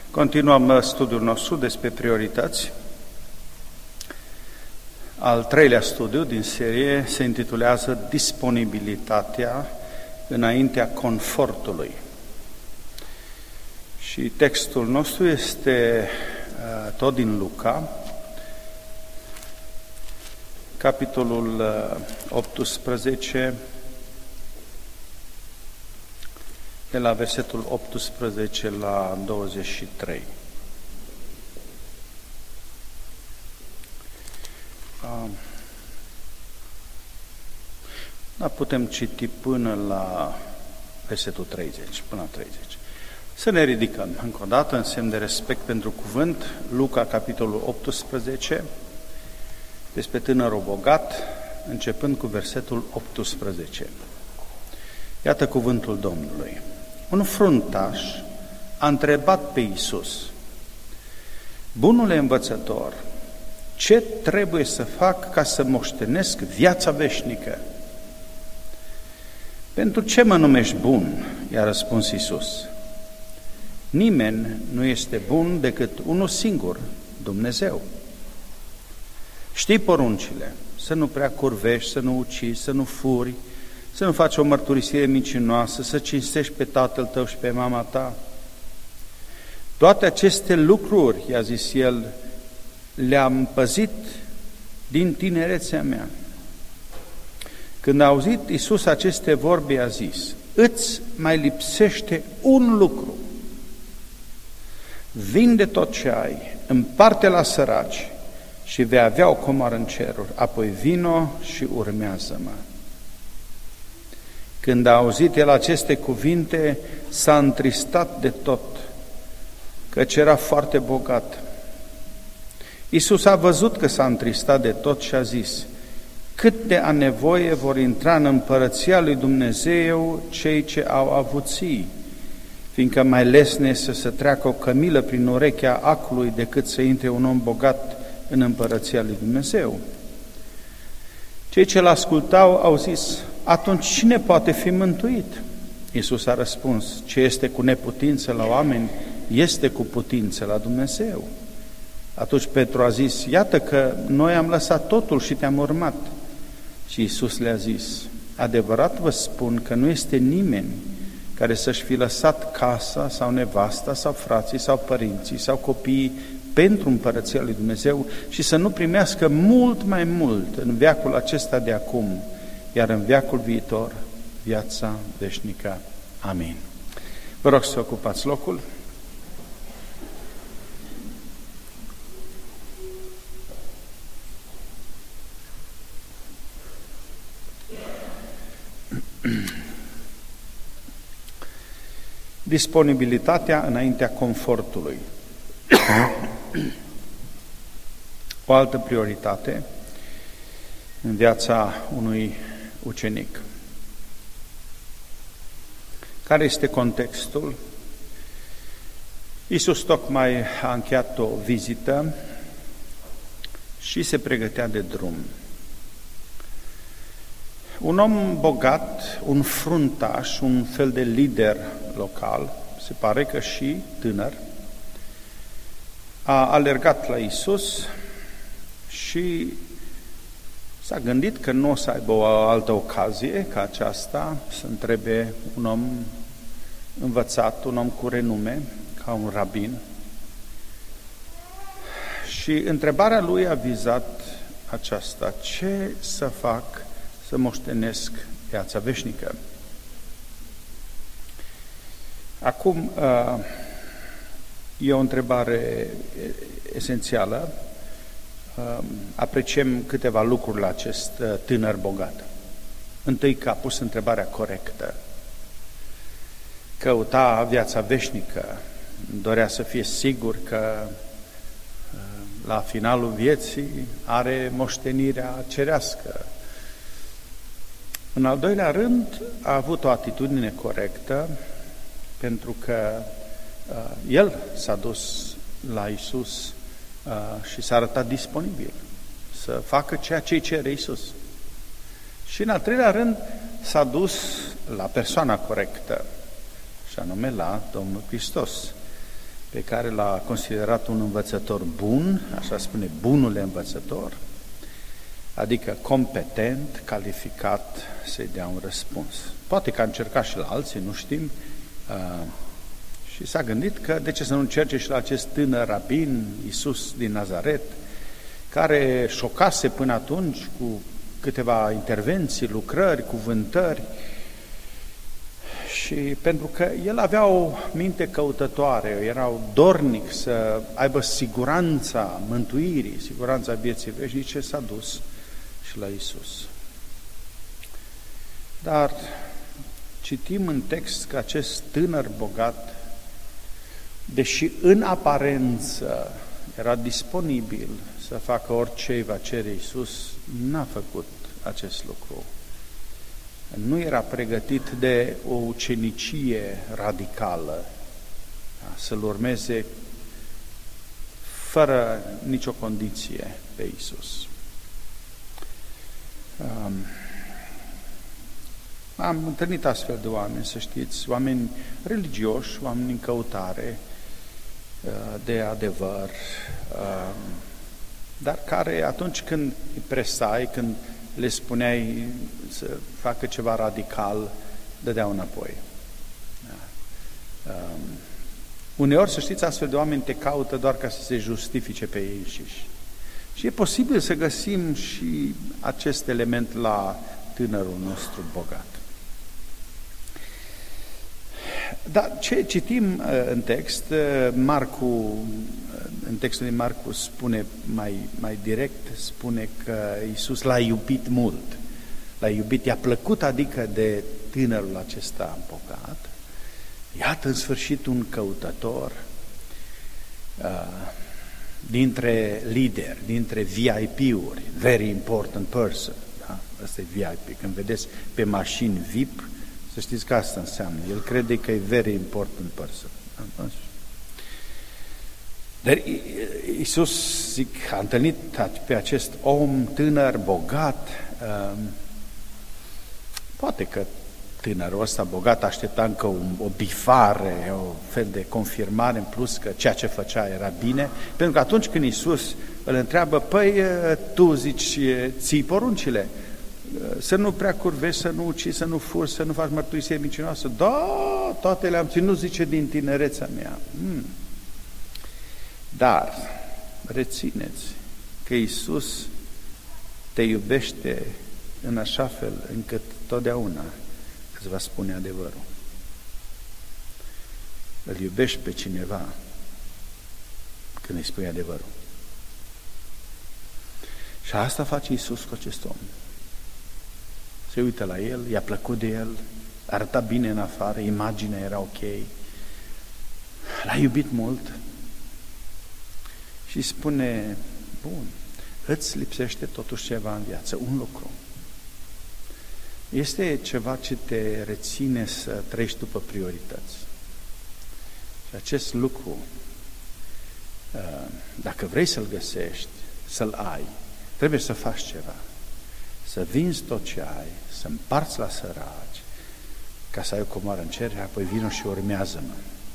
Continuăm studiul nostru despre priorități. Al treilea studiu din serie se intitulează Disponibilitatea înaintea confortului. Și textul nostru este tot din Luca, capitolul 18, de la versetul 18 la 23. Da, putem citi până la versetul 30, până la 30. Să ne ridicăm încă o dată în semn de respect pentru cuvânt. Luca, capitolul 18, despre tânărul bogat, începând cu versetul 18. Iată cuvântul Domnului. Un fruntaș a întrebat pe Iisus: Bunule învățător, ce trebuie să fac ca să moștenesc viața veșnică? Pentru ce mă numești bun? I-a răspuns Iisus. Nimeni nu este bun decât unul singur, Dumnezeu. Știi poruncile: să nu prea curvești, să nu ucizi, să nu furi, să nu faci o mărturisire mincinoasă, să cinstești pe tatăl tău și pe mama ta. Toate aceste lucruri, i-a zis el, le-am păzit din tinerețea mea. Când a auzit Iisus aceste vorbe, a zis: îți mai lipsește un lucru. Vinde tot ce ai, împarte la săraci și vei avea o comoară în ceruri, apoi vino și urmează-mă. Când a auzit el aceste cuvinte, s-a întristat de tot, căci era foarte bogat. Iisus a văzut că s-a întristat de tot și a zis: cât de a nevoie vor intra în împărăția lui Dumnezeu cei ce au avuții, fiindcă mai lesne să se treacă o cămilă prin urechea acului decât să intre un om bogat în împărăția lui Dumnezeu. Cei ce l-ascultau au zis: atunci cine poate fi mântuit? Iisus a răspuns: ce este cu neputință la oameni, este cu putință la Dumnezeu. Atunci Petru a zis: iată că noi am lăsat totul și te-am urmat. Și Iisus le-a zis: adevărat vă spun că nu este nimeni care să-și fi lăsat casa sau nevasta sau frații sau părinții sau copiii pentru împărăția lui Dumnezeu și să nu primească mult mai mult în veacul acesta de acum, iar în veacul viitor viața veșnică. Amin. Vă rog să ocupați locul. Disponibilitatea înaintea confortului. O altă prioritate în viața unui ucenic. Care este contextul? Iisus tocmai a încheiat o vizită și se pregătea de drum. Un om bogat, un fruntaș, un fel de lider local, se pare că și tânăr, a alergat la Iisus și s-a gândit că nu o să aibă o altă ocazie ca aceasta să întrebe un om învățat, un om cu renume, ca un rabin. Și întrebarea lui a vizat aceasta: ce să fac să moștenesc viața veșnică? Acum, e o întrebare esențială. Apreciem câteva lucruri la acest tânăr bogat. Întâi că a pus întrebarea corectă. Căuta viața veșnică, dorea să fie sigur că la finalul vieții are moștenirea cerească. În al doilea rând, a avut o atitudine corectă, pentru că el s-a dus la Iisus și s-a arătat disponibil să facă ceea ce îi cere Iisus. Și în al treilea rând, s-a dus la persoana corectă, și anume la Domnul Hristos. pe care l-a considerat un învățător bun, așa spune bunul învățător, adică competent, calificat să-i dea un răspuns. Poate că a încercat și la alții, nu știm, și s-a gândit că de ce să nu încerce și la acest tânăr rabin, Iisus din Nazaret, care șocase până atunci cu câteva intervenții, lucrări, cuvântări, și pentru că el avea o minte căutătoare, era dornic să aibă siguranța mântuirii, siguranța vieții veșnice, s-a dus și la Iisus. Dar citim în text că acest tânăr bogat, deși în aparență era disponibil să facă orice îi va cere Iisus, n-a făcut acest lucru. Nu era pregătit de o ucenicie radicală, să-L urmeze fără nicio condiție pe Iisus. Am întâlnit astfel de oameni, să știți, oameni religioși, oameni în căutare de adevăr, dar care atunci când îi presai, când le spuneai să facă ceva radical, dădeau înapoi. Uneori, să știți, astfel de oameni te caută doar ca să se justifice pe ei înșiși. Și e posibil să găsim și acest element la tânărul nostru bogat. Dar ce citim în text, în textul din Marcu spune mai direct, spune că Iisus l-a iubit mult. L-a iubit, i-a plăcut, adică de tânărul acesta bogat. Iată în sfârșit un căutător dintre lideri, dintre VIP-uri, very important person. Da? Asta e VIP. Când vedeți pe mașini VIP, să știți că asta înseamnă. El crede că e very important person. Dar Iisus, zic, a întâlnit pe acest om tânăr, bogat. Poate că tânărul ăsta bogat aștepta încă o bifare, o fel de confirmare în plus că ceea ce făcea era bine, pentru că atunci când Iisus îl întreabă, păi tu zici, ții poruncile, să nu prea curvești, să nu ucizi, să nu furi, să nu faci mărturisire mincinoasă. Da, toate le-am ținut, zice, din tinerețea mea. Dar rețineți că Iisus te iubește în așa fel încât totdeauna îți va spune adevărul. Îl iubești pe cineva când îi spui adevărul. Și asta face Iisus cu acest om. Se uită la el, i-a plăcut de el, arăta bine în afară, imaginea era ok, l-a iubit mult și spune, bun, îți lipsește totuși ceva în viață, un lucru. Este ceva ce te reține să trăiești după priorități. Și acest lucru, dacă vrei să-l găsești, să-l ai, trebuie să faci ceva. Să vinzi tot ce ai, să împarți la săraci, ca să ai o comoară în cer, apoi vină și urmează-mă.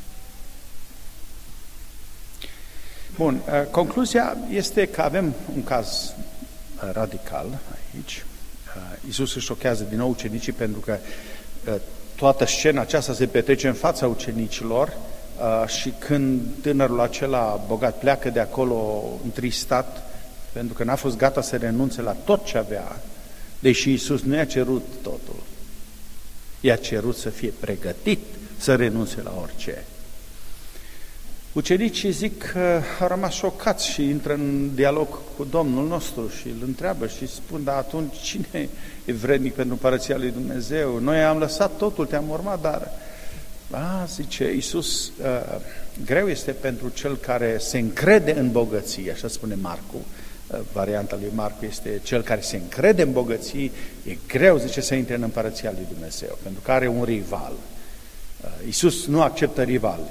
Bun, concluzia este că avem un caz radical aici. Iisus își șochează din nou ucenicii pentru că toată scena aceasta se petrece în fața ucenicilor și când tânărul acela bogat pleacă de acolo întristat pentru că n-a fost gata să renunțe la tot ce avea, deși Iisus nu i-a cerut totul, i-a cerut să fie pregătit să renunțe la orice. Ucenicii zic că au rămas șocați și intră în dialog cu Domnul nostru și îl întreabă și spun, dar atunci cine e vrednic pentru Împărăția lui Dumnezeu? Noi am lăsat totul, te-am urmat, dar... zice Iisus, greu este pentru cel care se încrede în bogăție, așa spune Marcu. Varianta lui Marcu este cel care se încrede în bogății, e greu, zice, să intre în Împărăția lui Dumnezeu, pentru că are un rival. Iisus nu acceptă rivali.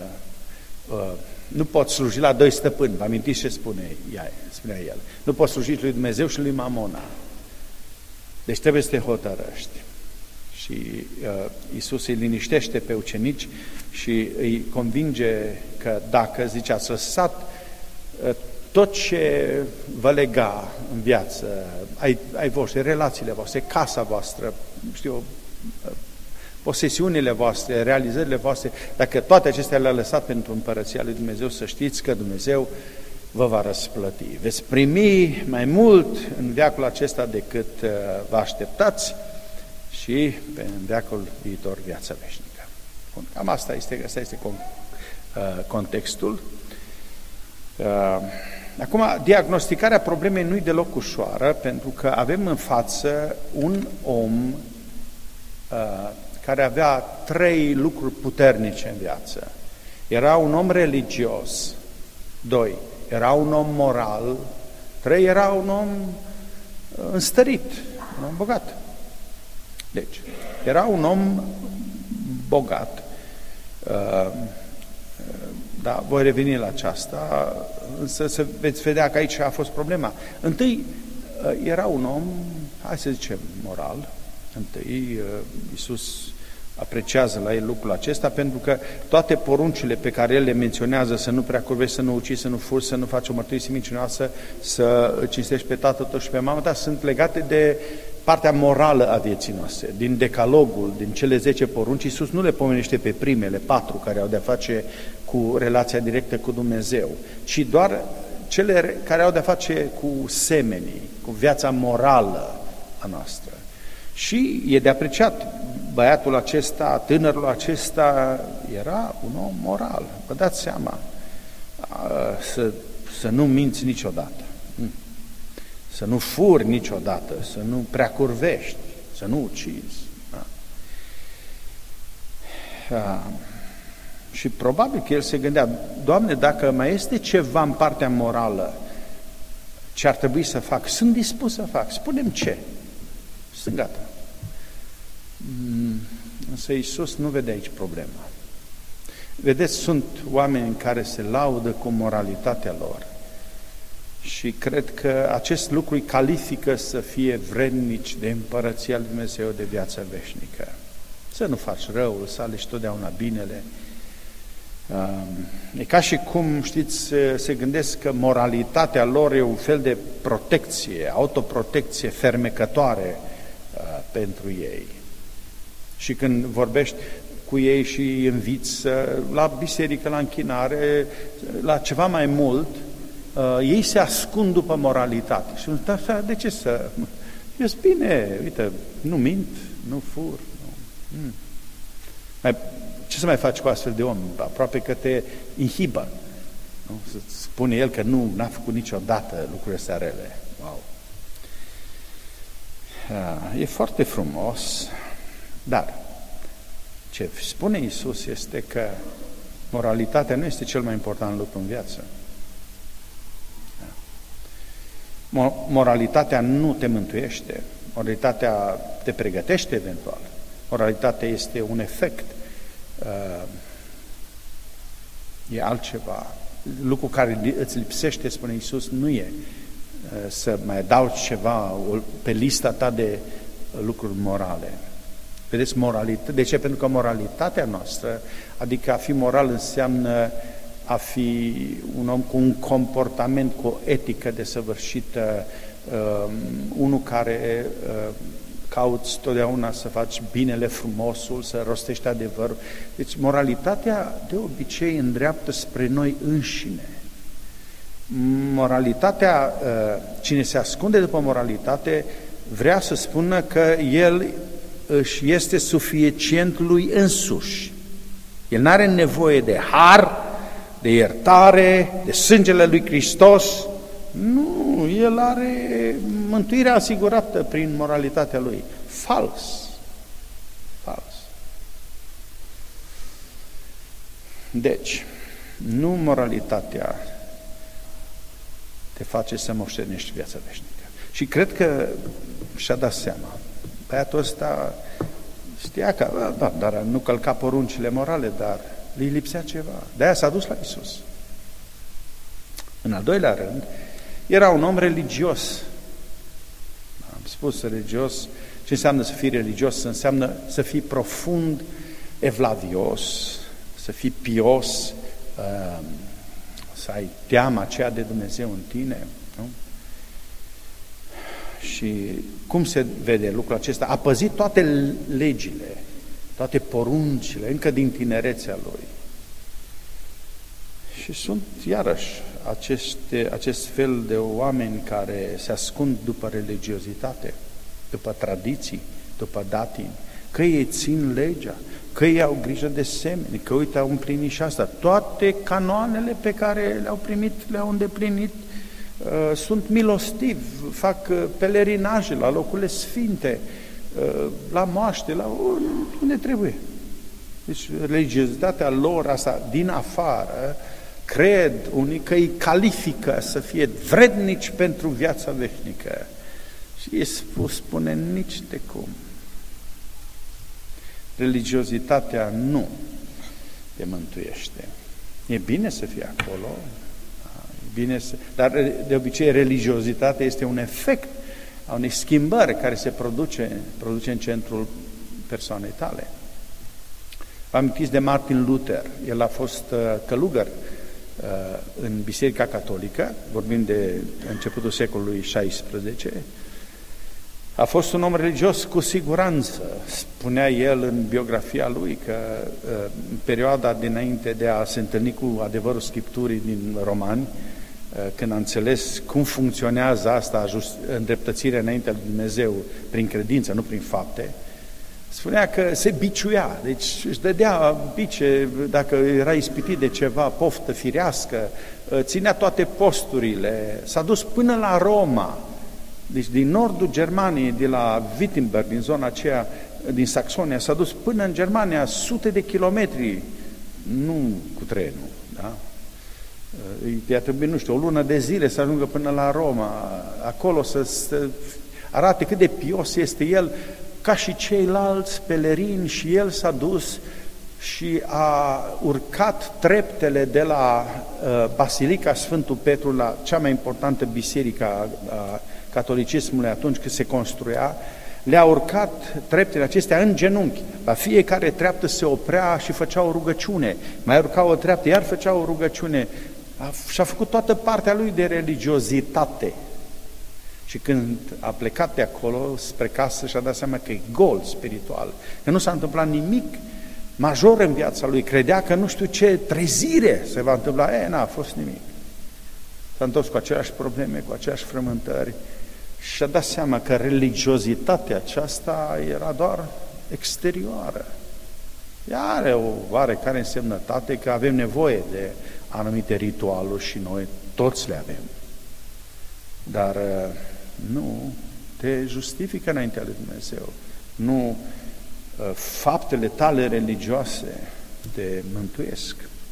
Nu poți sluji la doi stăpâni, vă amintiți ce spunea el. Nu poți sluji lui Dumnezeu și lui Mamona. Deci trebuie să te hotărăști. Și Iisus îi liniștește pe ucenici și îi convinge că dacă, zice, ați lăsat tot ce vă lega în viață, ai voștri, relațiile voastre, casa voastră, posesiunile voastre, realizările voastre, dacă toate acestea le-a lăsat pentru Împărăția lui Dumnezeu, să știți că Dumnezeu vă va răsplăti. Veți primi mai mult în veacul acesta decât vă așteptați și în veacul viitor viața veșnică. Bun, cam asta este contextul. Acum, diagnosticarea problemei nu-i deloc ușoară, pentru că avem în față un om care avea 3 lucruri puternice în viață. Era un om religios, 2, era un om moral, 3, era un om înstărit, un om bogat. Deci, era un om bogat, da, voi reveni la aceasta, însă să veți vedea că aici a fost problema. Întâi, era un om, hai să zicem, moral. Întâi, Iisus apreciază la el lucrul acesta, pentru că toate poruncile pe care el le menționează, să nu prea curvești, să nu ucizi, să nu furi, să nu faci o mărturisire mincinoasă, să cinstești pe tatăl tău și pe mama ta, sunt legate de partea morală a vieții noastre. Din decalogul, din cele 10 porunci, Iisus nu le pomenește pe primele 4 care au de-a face cu relația directă cu Dumnezeu, ci doar cele care au de-a face cu semenii, cu viața morală a noastră. Și e de apreciat, băiatul acesta, tânărul acesta, era un om moral. Vă dați seama, să nu minți niciodată, să nu furi niciodată, să nu prea curvești, să nu ucizi. Și probabil că el se gândea, Doamne, dacă mai este ceva în partea morală ce ar trebui să fac, sunt dispus să fac, spune-mi ce. Sunt gata. Însă Iisus nu vede aici problema. Vedeți, sunt oameni care se laudă cu moralitatea lor și cred că acest lucru îi califică să fie vrednici de Împărăția lui Dumnezeu, de viața veșnică. Să nu faci răul, să alegi totdeauna binele. E ca și cum, știți, se gândesc că moralitatea lor e un fel de protecție, autoprotecție fermecătoare pentru ei. Și când vorbești cu ei și îi inviți la biserică, la închinare, la ceva mai mult, ei se ascund după moralitate. Și așa, de ce să... Eu sunt bine, uite, nu mint, nu fur. Ce să mai faci cu astfel de om? Aproape că te inhibă. Nu? Să spune el că n-a făcut niciodată lucrurile astea rele. Wow! E foarte frumos, dar ce spune Iisus este că moralitatea nu este cel mai important lucru în viață. Moralitatea nu te mântuiește, moralitatea te pregătește eventual, moralitatea este un efect, e altceva. Lucru care îți lipsește, spune Iisus, nu e să mai adaugi ceva pe lista ta de lucruri morale. Vedeți, moralitate. De ce? Pentru că moralitatea noastră, adică a fi moral înseamnă a fi un om cu un comportament, cu o etică desăvârșită, unul care cauți totdeauna să faci binele, frumosul, să rostești adevărul. Deci moralitatea de obicei îndreaptă spre noi înșine. Moralitatea, cine se ascunde după moralitate, vrea să spună că el își este suficient lui însuși. El nu are nevoie de har, de iertare, de sângele lui Hristos. Nu, el are mântuirea asigurată prin moralitatea lui. Fals. Fals. Deci, nu moralitatea te face să moștenești viața veșnică. Și cred că și-a dat seama. Băiatul ăsta știa că, da, dar nu călca poruncile morale, dar îi lipsea ceva. De-aia s-a dus la Iisus. În al doilea rând, era un om religios. Am spus religios, Ce înseamnă să fii religios? Înseamnă să fii profund evlavios, să fii pios, să ai teama aceea de Dumnezeu în tine, nu? Și cum se vede lucrul acesta? A păzit toate legile, toate poruncile, încă din tinerețea lui. Și sunt, iarăși, acest fel de oameni care se ascund după religiozitate, după tradiții, după datini, că ei țin legea, că ei au grijă de semeni, că uite, au împlinit și asta. Toate canoanele pe care le-au primit, le-au îndeplinit, sunt milostivi, fac pelerinaje la locurile sfinte, la moaște, la unde trebuie. Deci religiozitatea lor asta din afară, cred unii că îi califică să fie vrednici pentru viața veșnică. Și Iisus spune nici de cum. Religiozitatea nu te mântuiește. E bine să fie acolo, dar de obicei religiozitatea este un efect a unei schimbări care se produce în centrul persoanei tale. Vă amintiți de Martin Luther? El a fost călugăr în Biserica Catolică, vorbim de începutul secolului XVI. A fost un om religios cu siguranță. Spunea el în biografia lui că în perioada dinainte de a se întâlni cu adevărul Scripturii din Romani, când a înțeles cum funcționează asta, îndreptățirea înaintea lui Dumnezeu prin credință, nu prin fapte, spunea că se biciuia, deci își dădea bice dacă era ispitit de ceva, poftă firească, ținea toate posturile, s-a dus până la Roma, deci din nordul Germaniei, de la Wittenberg, din zona aceea, din Saxonia, s-a dus până în Germania, sute de kilometri, nu cu trenul, da? I-a trebuit, nu știu, o lună de zile să ajungă până la Roma, acolo să arate cât de pios este el, ca și ceilalți pelerini, și el s-a dus și a urcat treptele de la Basilica Sfântul Petru, la cea mai importantă biserică a catolicismului atunci când se construia, le-a urcat treptele acestea în genunchi. La fiecare treaptă se oprea și făcea o rugăciune. Mai urca o treaptă, iar făcea o rugăciune. Și-a făcut toată partea lui de religiozitate. Și când a plecat de acolo spre casă, și-a dat seama că e gol spiritual, că nu s-a întâmplat nimic major în viața lui. Credea că nu știu ce trezire se va întâmpla. N-a fost nimic. S-a întors cu aceleași probleme, cu aceleași frământări și a dat seama că religiozitatea aceasta era doar exterioară. Ea are o oarecare însemnătate că avem nevoie de anumite ritualuri și noi toți le avem. Dar nu te justifică înaintea lui Dumnezeu. Nu faptele tale religioase te mântuiesc.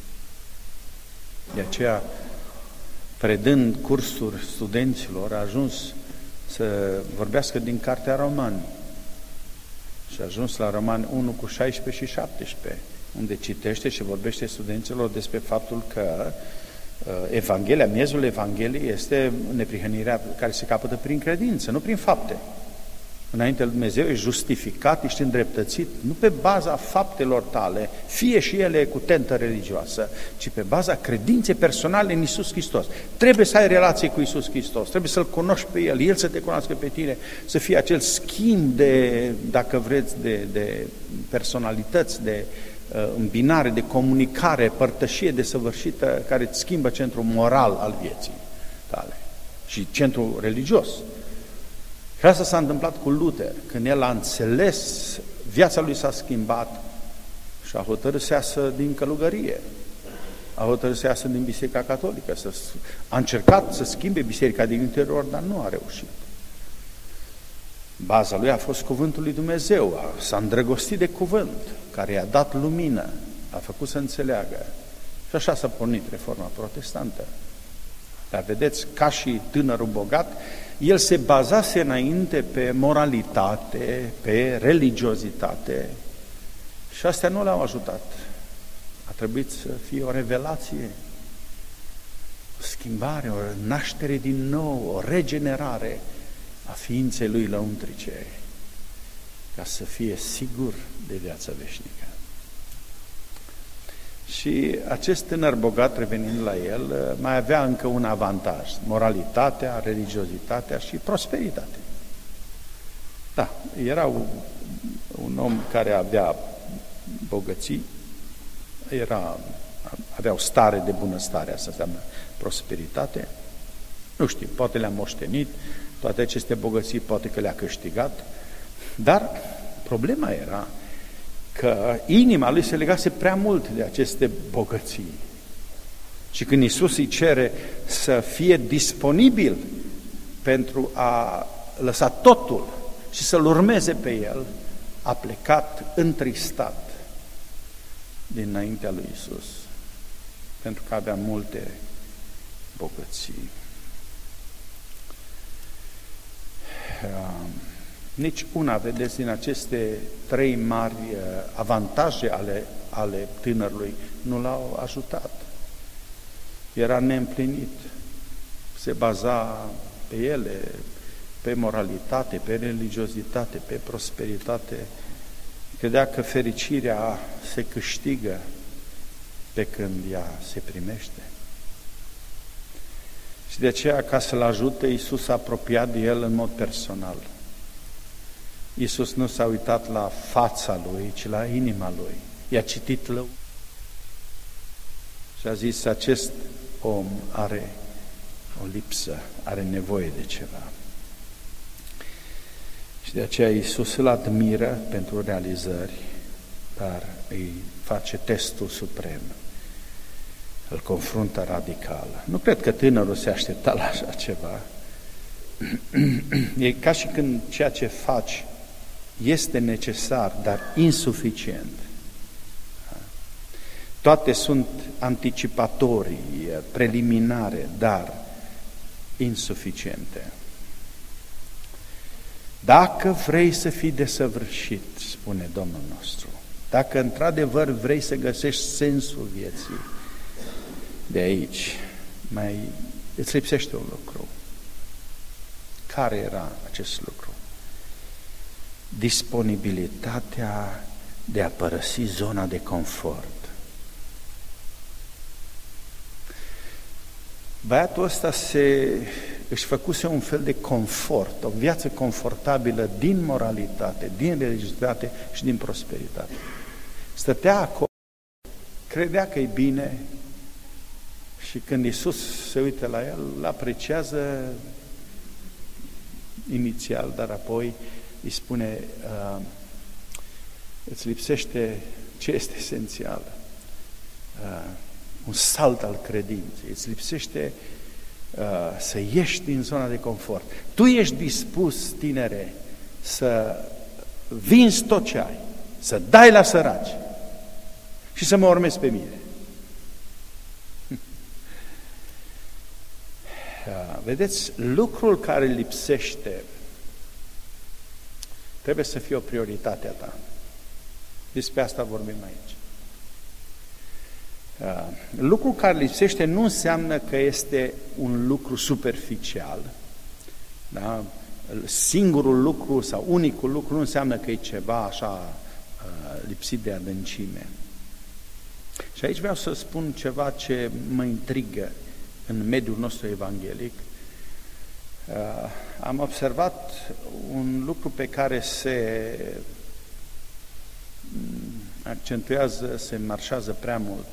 De aceea, predând cursuri studenților, a ajuns să vorbească din Cartea Romani. Și a ajuns la Romani 1 cu 16 și 17, unde citește și vorbește studenților despre faptul că Evanghelia, miezul Evangheliei este neprihănirea care se capătă prin credință, nu prin fapte. Înainte lui Dumnezeu ești justificat, ești îndreptățit, nu pe baza faptelor tale, fie și ele cu tentă religioasă, ci pe baza credinței personale în Iisus Hristos. Trebuie să ai relație cu Iisus Hristos, trebuie să-L cunoști pe El, El să te cunoască pe tine, să fie acel schimb de, dacă vreți, de personalități, de îmbinare, de comunicare, părtășie desăvârșită, care îți schimbă centrul moral al vieții tale și centrul religios. Și asta s-a întâmplat cu Luther, când el a înțeles, viața lui s-a schimbat și a hotărât să iasă din călugărie, a hotărât să iasă din Biserica Catolică, a încercat să schimbe biserica din interior, dar nu a reușit. Baza lui a fost cuvântul lui Dumnezeu, s-a îndrăgostit de cuvânt, care i-a dat lumină, a făcut să înțeleagă. Și așa s-a pornit Reforma Protestantă. Dar vedeți, ca și tânărul bogat, el se bazase înainte pe moralitate, pe religiozitate și astea nu l-au ajutat. A trebuit să fie o revelație, o schimbare, o naștere din nou, o regenerare a ființei lui lăuntrice. ca să fie sigur de viața veșnică. Și acest tânăr bogat, revenind la el, mai avea încă un avantaj: moralitatea, religiozitatea și prosperitatea. Da, era un om care avea bogății, avea o stare de bunăstare, asta înseamnă prosperitate. Nu știu, poate le-a moștenit, toate aceste bogății poate că le-a câștigat, dar problema era că inima lui se legase prea mult de aceste bogății. Și când Iisus îi cere să fie disponibil pentru a lăsa totul și să-L urmeze pe El, a plecat întristat dinaintea lui Iisus, pentru că avea multe bogății. Nici una, vedeți, din aceste 3 mari avantaje ale tânărului nu l-au ajutat. Era neîmplinit, se baza pe ele, pe moralitate, pe religiozitate, pe prosperitate. Credea că fericirea se câștigă pe când ea se primește. Și de aceea, ca să-l ajute, Iisus s-a apropiat de el în mod personal. Iisus nu s-a uitat la fața lui, ci la inima lui. I-a citit lău și a zis: acest om are o lipsă, are nevoie de ceva. Și de aceea Iisus îl admiră pentru realizări, dar îi face testul suprem. Îl confruntă radical. Nu cred că tânărul se aștepta la așa ceva. E ca și când ceea ce faci este necesar, dar insuficient. Toate sunt anticipatorii, preliminare, dar insuficiente. Dacă vrei să fii desăvârșit, spune Domnul nostru, dacă într-adevăr vrei să găsești sensul vieții, de aici îți lipsește un lucru. Care era acest lucru? Disponibilitatea de a părăsi zona de confort. Băiatul ăsta își făcuse un fel de confort, o viață confortabilă din moralitate, din religiozitate și din prosperitate. Stătea acolo, credea că e bine și când Iisus se uită la el, îl apreciază inițial, dar apoi îi spune: îți lipsește ce este esențial, un salt al credinței, îți lipsește să ieși din zona de confort. Tu ești dispus, tinere, să vinzi tot ce ai, să dai la săraci și să mă urmezi pe mine. Vedeți, lucrul care lipsește trebuie să fie o prioritate a ta. Despre asta vorbim aici. Lucrul care lipsește nu înseamnă că este un lucru superficial. Da? Singurul lucru sau unicul lucru nu înseamnă că e ceva așa lipsit de adâncime. Și aici vreau să spun ceva ce mă intrigă în mediul nostru evanghelic. Am observat un lucru pe care se accentuează, se marșează prea mult.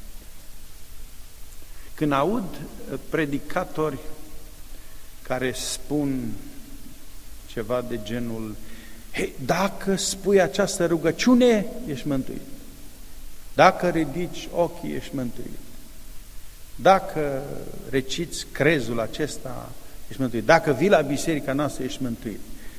Când aud predicatori care spun ceva de genul: hei, dacă spui această rugăciune, ești mântuit. Dacă ridici ochii, ești mântuit. Dacă reciți crezul acesta, ești mântuit. Dacă vii la biserica noastră, ești mântuit.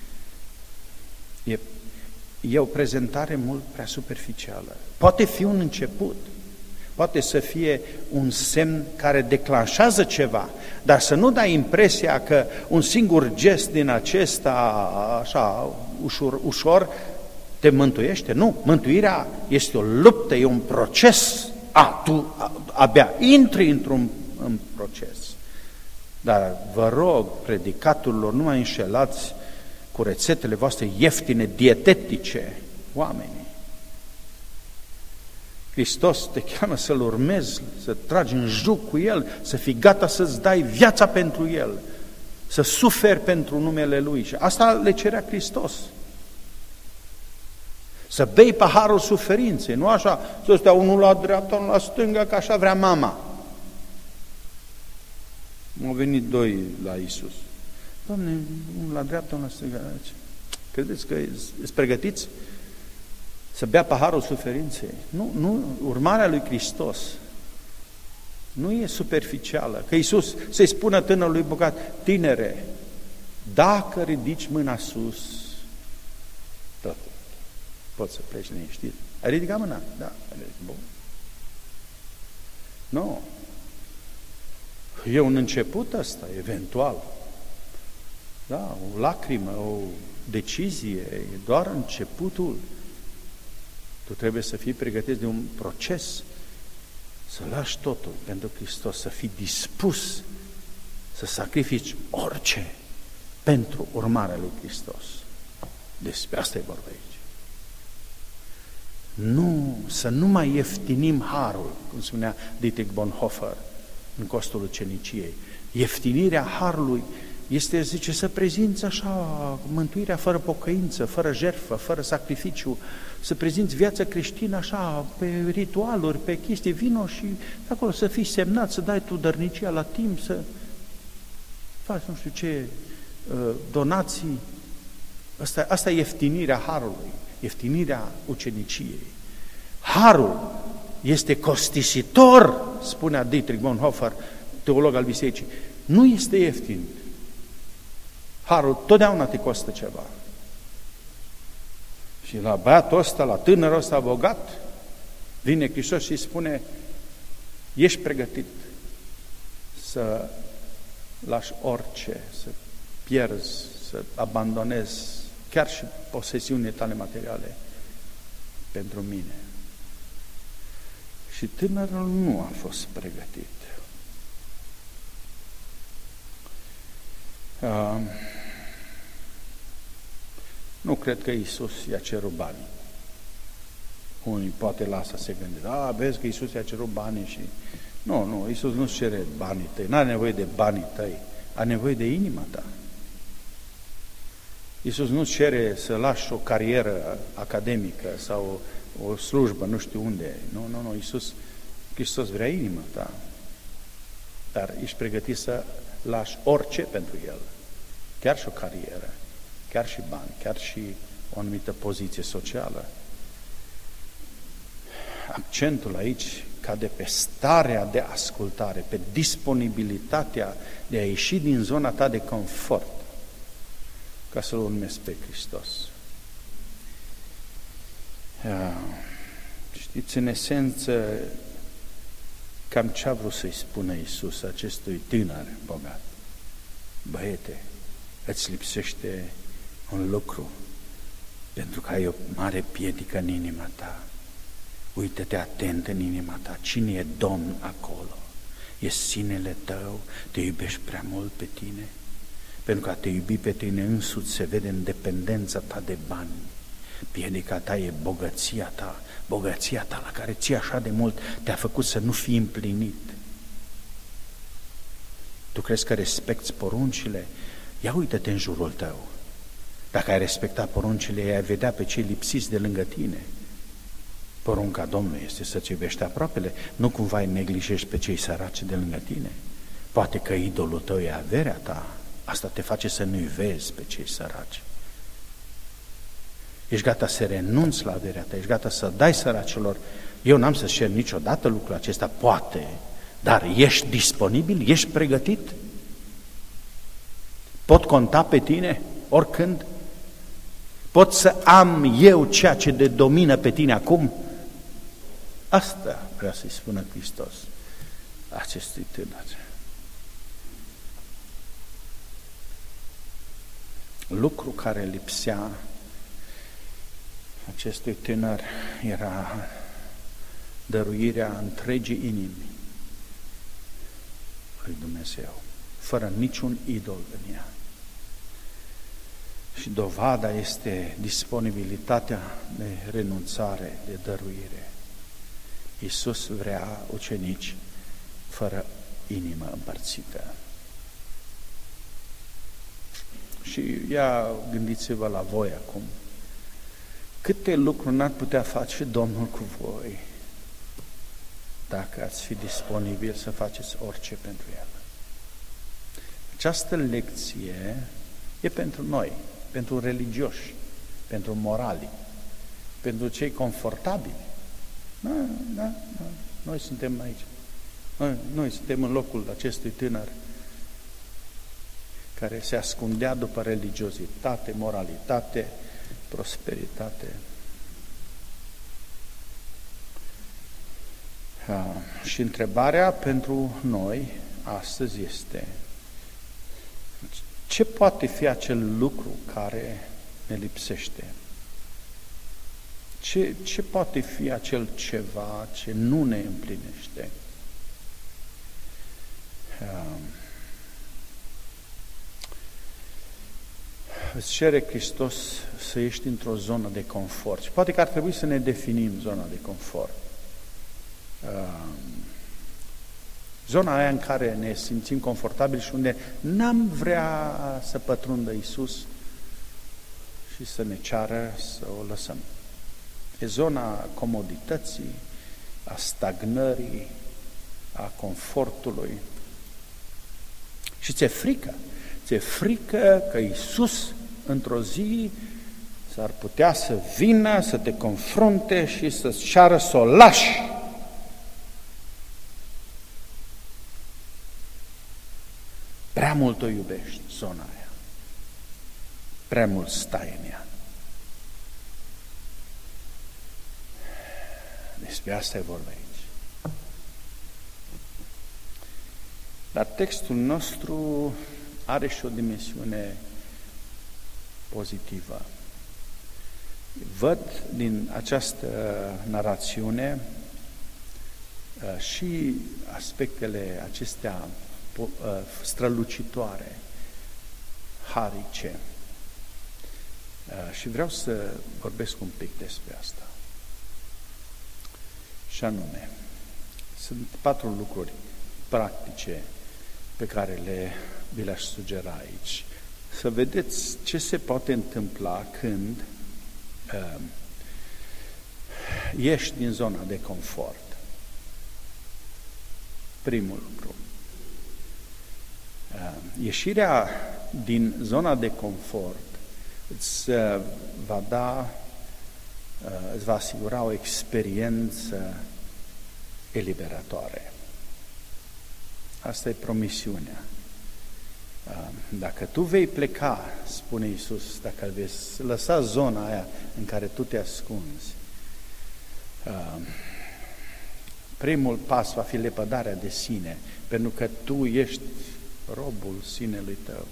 E o prezentare mult prea superficială. Poate fi un început, poate să fie un semn care declanșează ceva, dar să nu dai impresia că un singur gest din acesta, așa, ușor, te mântuiește. Nu, mântuirea este o luptă, e un proces. Tu abia intri într-un proces. Dar vă rog, predicatorilor, nu mai înșelați cu rețetele voastre ieftine, dietetice, oamenii. Hristos te cheamă să-L urmezi, să tragi în juc cu El, să fii gata să-ți dai viața pentru El, să suferi pentru numele Lui. Și asta le cerea Hristos. Să bei paharul suferinței, nu așa să stea unul la dreapta, unul la stânga, că așa vrea mama. Au venit doi la Iisus. Doamne, unul la dreapta, unul la stânga. Credeți că îți pregătiți să bea paharul suferinței? Nu, urmarea lui Hristos nu e superficială. Că Iisus să-i spună tânărului bogat, tinere, dacă ridici mâna sus, tot, poți să pleci liniștit. Ai ridicat mâna? Da. Bun. Nu. E un început ăsta, eventual. Da, o lacrimă, o decizie, e doar începutul. Tu trebuie să fii pregătit de un proces, să lași totul pentru Hristos, să fii dispus să sacrifici orice pentru urmarea lui Hristos. Despre asta e vorba aici. Nu, să nu mai ieftinim harul, cum spunea Dietrich Bonhoeffer în Costul uceniciei. Ieftinire harului este, zice, să prezinți așa mântuirea fără pocăință, fără jertfă, fără sacrificiu, să prezinți viața creștină așa, pe ritualuri, pe chestii, vino și acolo să fii semnat, să dai tu dărnicia la timp, să faci nu știu ce donații. Asta e ieftinirea harului, ieftinirea uceniciei. Harul este costisitor, spunea Dietrich Bonhoeffer, teolog al bisericii. Nu este ieftin. Harul totdeauna te costă ceva. Și la băiatul ăsta, la tânărul ăsta bogat, vine Hristos și îi spune, ești pregătit să lași orice, să pierzi, să abandonezi chiar și posesiunile tale materiale pentru mine. Și tânărul nu a fost pregătit. Nu cred că Iisus i-a cerut banii. Unii poate lasă să se gândească, vezi că Iisus i-a cerut banii și... Nu, Iisus nu-ți cere banii tăi, n-are nevoie de banii tăi, are nevoie de inima ta. Iisus nu-ți cere să lași o carieră academică sau o slujbă, nu știu unde. Nu, Hristos vrea inima ta. Dar ești pregătit să lași orice pentru El, chiar și o carieră, chiar și bani, chiar și o anumită poziție socială. Accentul aici cade pe starea de ascultare, pe disponibilitatea de a ieși din zona ta de confort ca să-L urmezi pe Hristos. Știți, în esență, cam ce a vrut să-i spună Iisus acestui tânăr bogat? Băiete, îți lipsește un lucru, pentru că ai o mare piedică în inima ta. Uită-te atent în inima ta, cine e Domn acolo? E sinele tău, te iubești prea mult pe tine? Pentru că a te iubi pe tine însuți se vede în dependența ta de bani. Piedica ta e bogăția ta la care ție așa de mult te-a făcut să nu fii împlinit. Tu crezi că respecti poruncile? Ia uită-te în jurul tău. Dacă ai respecta poruncile, ai vedea pe cei lipsiți de lângă tine. Porunca Domnului este să-ți iubești aproapele, nu cumva îi neglijești pe cei săraci de lângă tine. Poate că idolul tău e averea ta, asta te face să nu-i vezi pe cei săraci. Ești gata să renunți la averea ta, ești gata să dai săracilor. Eu n-am să cer niciodată lucrul acesta, poate, dar ești disponibil, ești pregătit? Pot conta pe tine oricând? Pot să am eu ceea ce de domină pe tine acum? Asta vrea să-i spună Hristos acestui tânăr. Lucru care lipsea acestui tânăr era dăruirea întregii inimi lui Dumnezeu, fără niciun idol în ea. Și dovada este disponibilitatea de renunțare, de dăruire. Iisus vrea ucenici fără inimă împărțită. Și gândiți-vă la voi acum. Câte lucruri n-ar putea face Domnul cu voi dacă ați fi disponibil să faceți orice pentru El. Această lecție e pentru noi, pentru religioși, pentru morali, pentru cei confortabili. Noi suntem aici. Noi suntem în locul acestui tânăr care se ascundea după religiozitate, moralitate, prosperitate. Și întrebarea pentru noi astăzi este: ce poate fi acel lucru care ne lipsește? Ce poate fi acel ceva ce nu ne împlinește? Îți cere Hristos să ieși într-o zonă de confort. Și poate că ar trebui să ne definim zona de confort. Zona aia în care ne simțim confortabili și unde n-am vrea să pătrundă Iisus și să ne ceară să o lăsăm. E zona comodității, a stagnării, a confortului. Și ți-e frică. Ți-e frică că Iisus într-o zi s-ar putea să vină, să te confrunte și să-ți ceară să o lași. Prea mult o iubești, zona aia. Prea mult stai în ea. Despre asta e vorba aici. Dar textul nostru are și o dimensiune pozitivă. Văd din această narațiune și aspectele acestea strălucitoare, harice. Și vreau să vorbesc un pic despre asta. Și anume, sunt 4 lucruri practice pe care vi le-aș sugera aici. Să vedeți ce se poate întâmpla când ieși din zona de confort. Primul lucru. Ieșirea din zona de confort îți va asigura o experiență eliberatoare. Asta e promisiunea. Dacă tu vei pleca, spune Iisus, dacă vei lăsa zona aia în care tu te ascunzi, primul pas va fi lepădarea de sine, pentru că tu ești robul sinelui tău.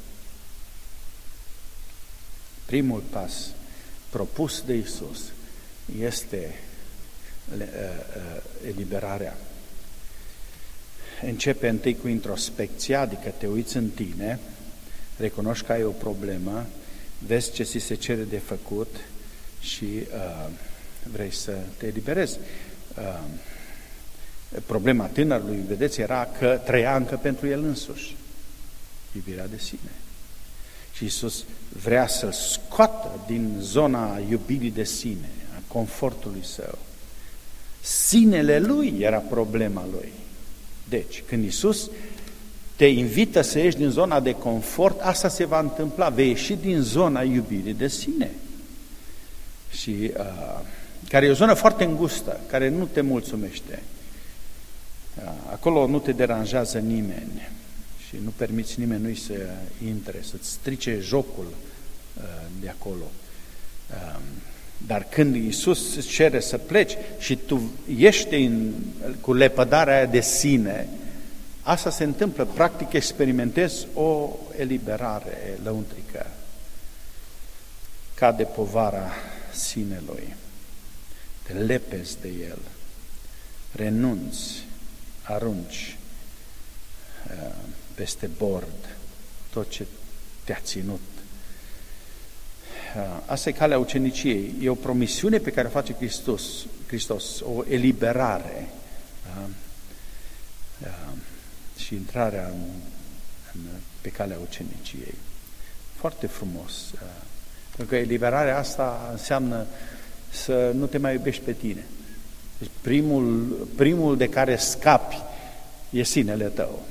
Primul pas propus de Iisus este eliberarea. Începe întâi cu introspecția, adică te uiți în tine, recunoști că ai o problemă, vezi ce ți se cere de făcut și vrei să te eliberezi. Problema tânărului, vedeți, era că trăia încă pentru el însuși, iubirea de sine. Și Iisus vrea să-l scoată din zona iubirii de sine, a confortului său. Sinele lui era problema lui. Deci, când Iisus te invită să ieși din zona de confort, asta se va întâmpla, vei ieși din zona iubirii de sine. Și care e o zonă foarte îngustă, care nu te mulțumește. Acolo nu te deranjează nimeni și nu permiți nimănui să intre, să-ți strice jocul de acolo. Dar când Iisus îți cere să pleci și tu ieși cu lepădarea aia de sine, asta se întâmplă, practic experimentezi o eliberare lăuntrică. Cade povara sinelui, te lepezi de el, renunți, arunci peste bord tot ce te-a ținut Asta e calea uceniciei. E o promisiune pe care o face Hristos, o eliberare și intrarea pe calea uceniciei. Foarte frumos. Pentru că eliberarea asta înseamnă să nu te mai iubești pe tine. Deci primul de care scapi e sinele tău.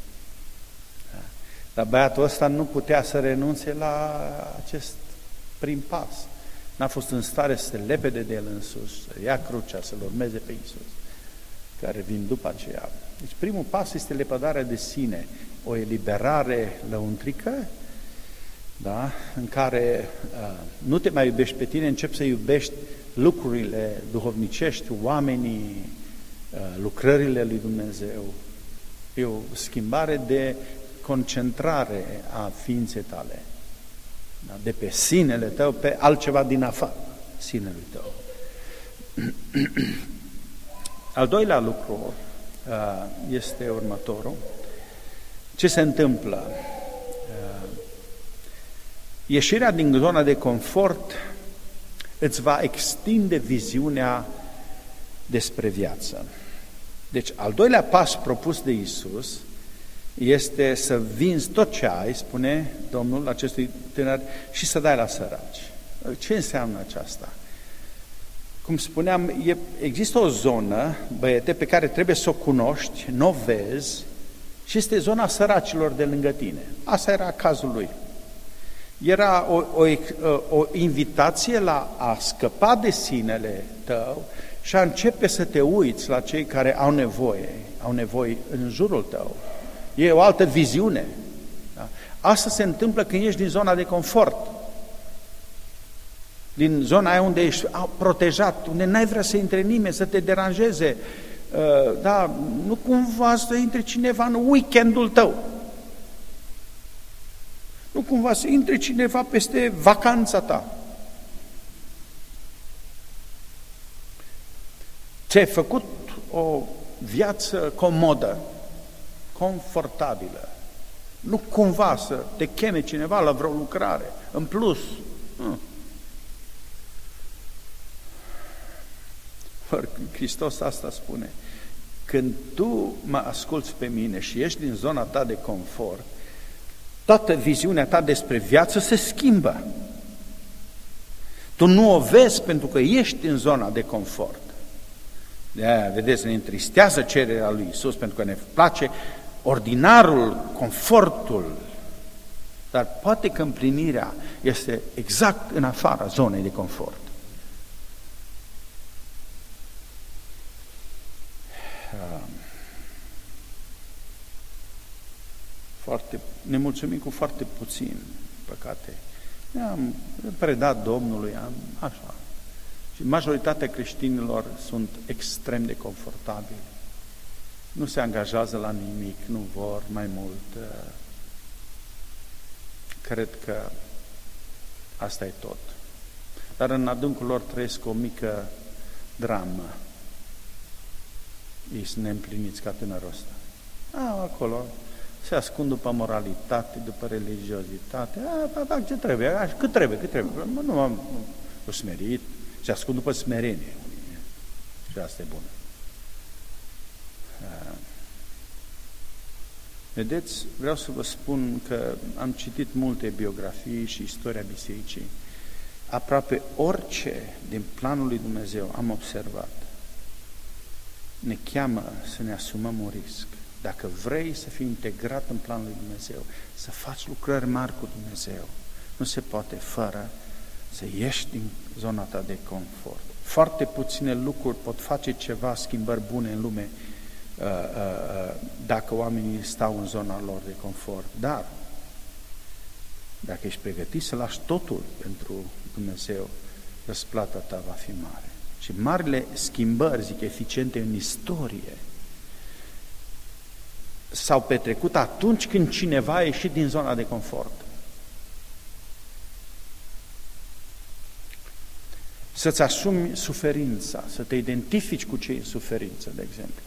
Dar băiatul ăsta nu putea să renunțe la acest prim pas. N-a fost în stare să se lepede de el însuși, să ia crucea, să-L urmeze pe Iisus, care vin după aceea. Deci primul pas este lepădarea de sine, o eliberare lăuntrică, da? În care nu te mai iubești pe tine, începi să iubești lucrurile duhovnicești, oamenii, lucrările lui Dumnezeu. E o schimbare de concentrare a ființei tale, da? De pe sinele tău, pe altceva din afară sinelui tău. Al doilea lucru este următorul. Ce se întâmplă? Ieșirea din zona de confort îți va extinde viziunea despre viață. Deci, al doilea pas propus de Iisus este să vinzi tot ce ai, spune Domnul acestui tânăr, și să dai la săraci. Ce înseamnă aceasta? Cum spuneam, există o zonă, băiete, pe care trebuie să o cunoști, nu o vezi, și este zona săracilor de lângă tine. Asta era cazul lui. Era o invitație la a scăpa de sinele tău și a începe să te uiți la cei care au nevoie în jurul tău. E o altă viziune. Da? Asta se întâmplă când ești din zona de confort. Din zona aia unde ești protejat, unde n-ai vrea să intre nimeni, să te deranjeze. Da, nu cumva să intre cineva în weekendul tău. Nu cumva să intre cineva peste vacanța ta. Ți-ai făcut o viață comodă, confortabilă. Nu cumva să te cheme cineva la vreo lucrare, în plus. Hristos asta spune. Când tu mă asculți pe mine și ești din zona ta de confort, toată viziunea ta despre viață se schimbă. Tu nu o vezi pentru că ești în zona de confort. De-aia, vedeți, ne întristează cererea lui Iisus pentru că ne place ordinarul, confortul, dar poate că împlinirea este exact în afara zonei de confort. Ne mulțumim cu foarte puțin, păcate. Am predat Domnului, așa. Și majoritatea creștinilor sunt extrem de confortabili. Nu se angajează la nimic, nu vor mai mult. Cred că asta e tot. Dar în adâncul lor trăiesc o mică dramă. Ei sunt neîmpliniți ca tânărul ăsta. Acolo se ascund după moralitate, după religiozitate. Ce trebuie? Cât trebuie? Nu am smerit. Se ascund după smerenie. Și asta e bună. Vedeți, vreau să vă spun că am citit multe biografii și istoria bisericii. Aproape orice din planul lui Dumnezeu am observat ne cheamă să ne asumăm un risc. Dacă vrei să fii integrat în planul lui Dumnezeu, să faci lucrări mari cu Dumnezeu, nu se poate fără să ieși din zona ta de confort. Foarte puține lucruri pot face ceva, schimbări bune în lume, dacă oamenii stau în zona lor de confort. Dar, dacă ești pregătit să lași totul pentru Dumnezeu, răsplata ta va fi mare. Și marile schimbări, zic, eficiente în istorie, s-au petrecut atunci când cineva a ieșit din zona de confort. Să-ți asumi suferința, să te identifici cu cei în suferință, de exemplu.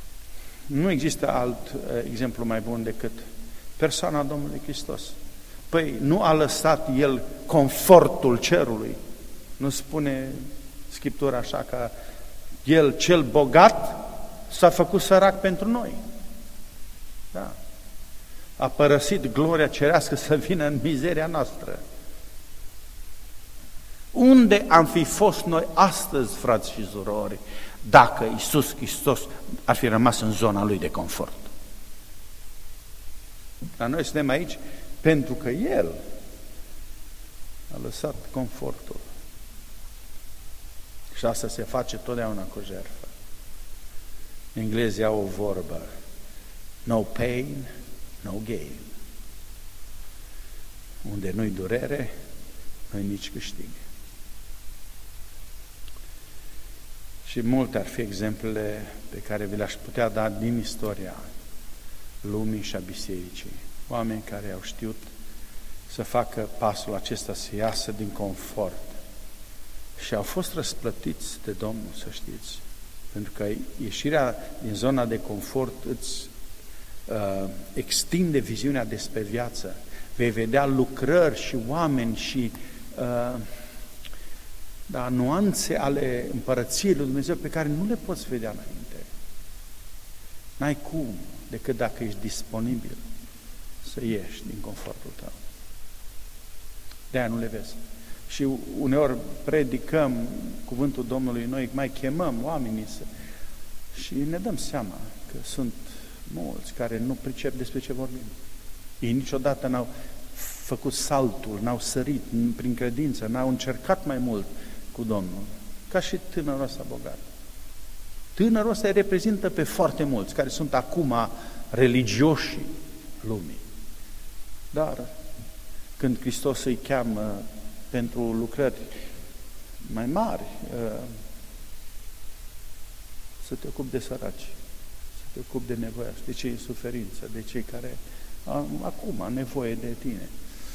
Nu există alt exemplu mai bun decât persoana Domnului Hristos. Păi nu a lăsat El confortul cerului? Nu spune Scriptura așa că El cel bogat s-a făcut sărac pentru noi. Da. A părăsit gloria cerească să vină în mizeria noastră. Unde am fi fost noi astăzi, frați și surori, dacă Iisus Hristos ar fi rămas în zona Lui de confort? Dar noi suntem aici pentru că El a lăsat confortul. Și asta se face totdeauna cu jertfă. Englezii au o vorbă: no pain, no gain. Unde nu-i durere, nu-i nici câștig. Și multe ar fi exemplele pe care vi le-aș putea da din istoria lumii și a bisericii. Oameni care au știut să facă pasul acesta, să iasă din confort. Și au fost răsplătiți de Domnul, să știți. Pentru că ieșirea din zona de confort îți extinde viziunea despre viață. Vei vedea lucrări și oameni și nuanțe ale împărăției lui Dumnezeu pe care nu le poți vedea înainte. N-ai cum, decât dacă ești disponibil să ieși din confortul tău. De-aia nu le vezi. Și uneori predicăm cuvântul Domnului, noi mai chemăm oamenii și ne dăm seama că sunt mulți care nu pricep despre ce vorbim. Ei niciodată n-au făcut saltul, n-au sărit prin credință, n-au încercat mai mult cu Domnul, ca și tânărul ăsta bogat. Tânărul ăsta îi reprezintă pe foarte mulți care sunt acum religioși lumii. Dar când Hristos îi cheamă pentru lucrări mai mari, să te ocupi de săraci, să te ocupi de nevoiași, de cei în suferință, de cei care acum au nevoie de tine.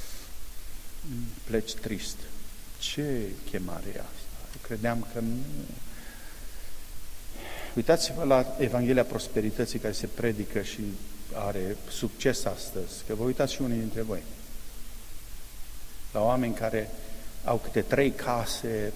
Pleci trist. Ce chemare e asta? Eu credeam că nu. Uitați-vă la Evanghelia Prosperității care se predică și are succes astăzi, că vă uitați și unii dintre voi. La oameni care au câte 3 case,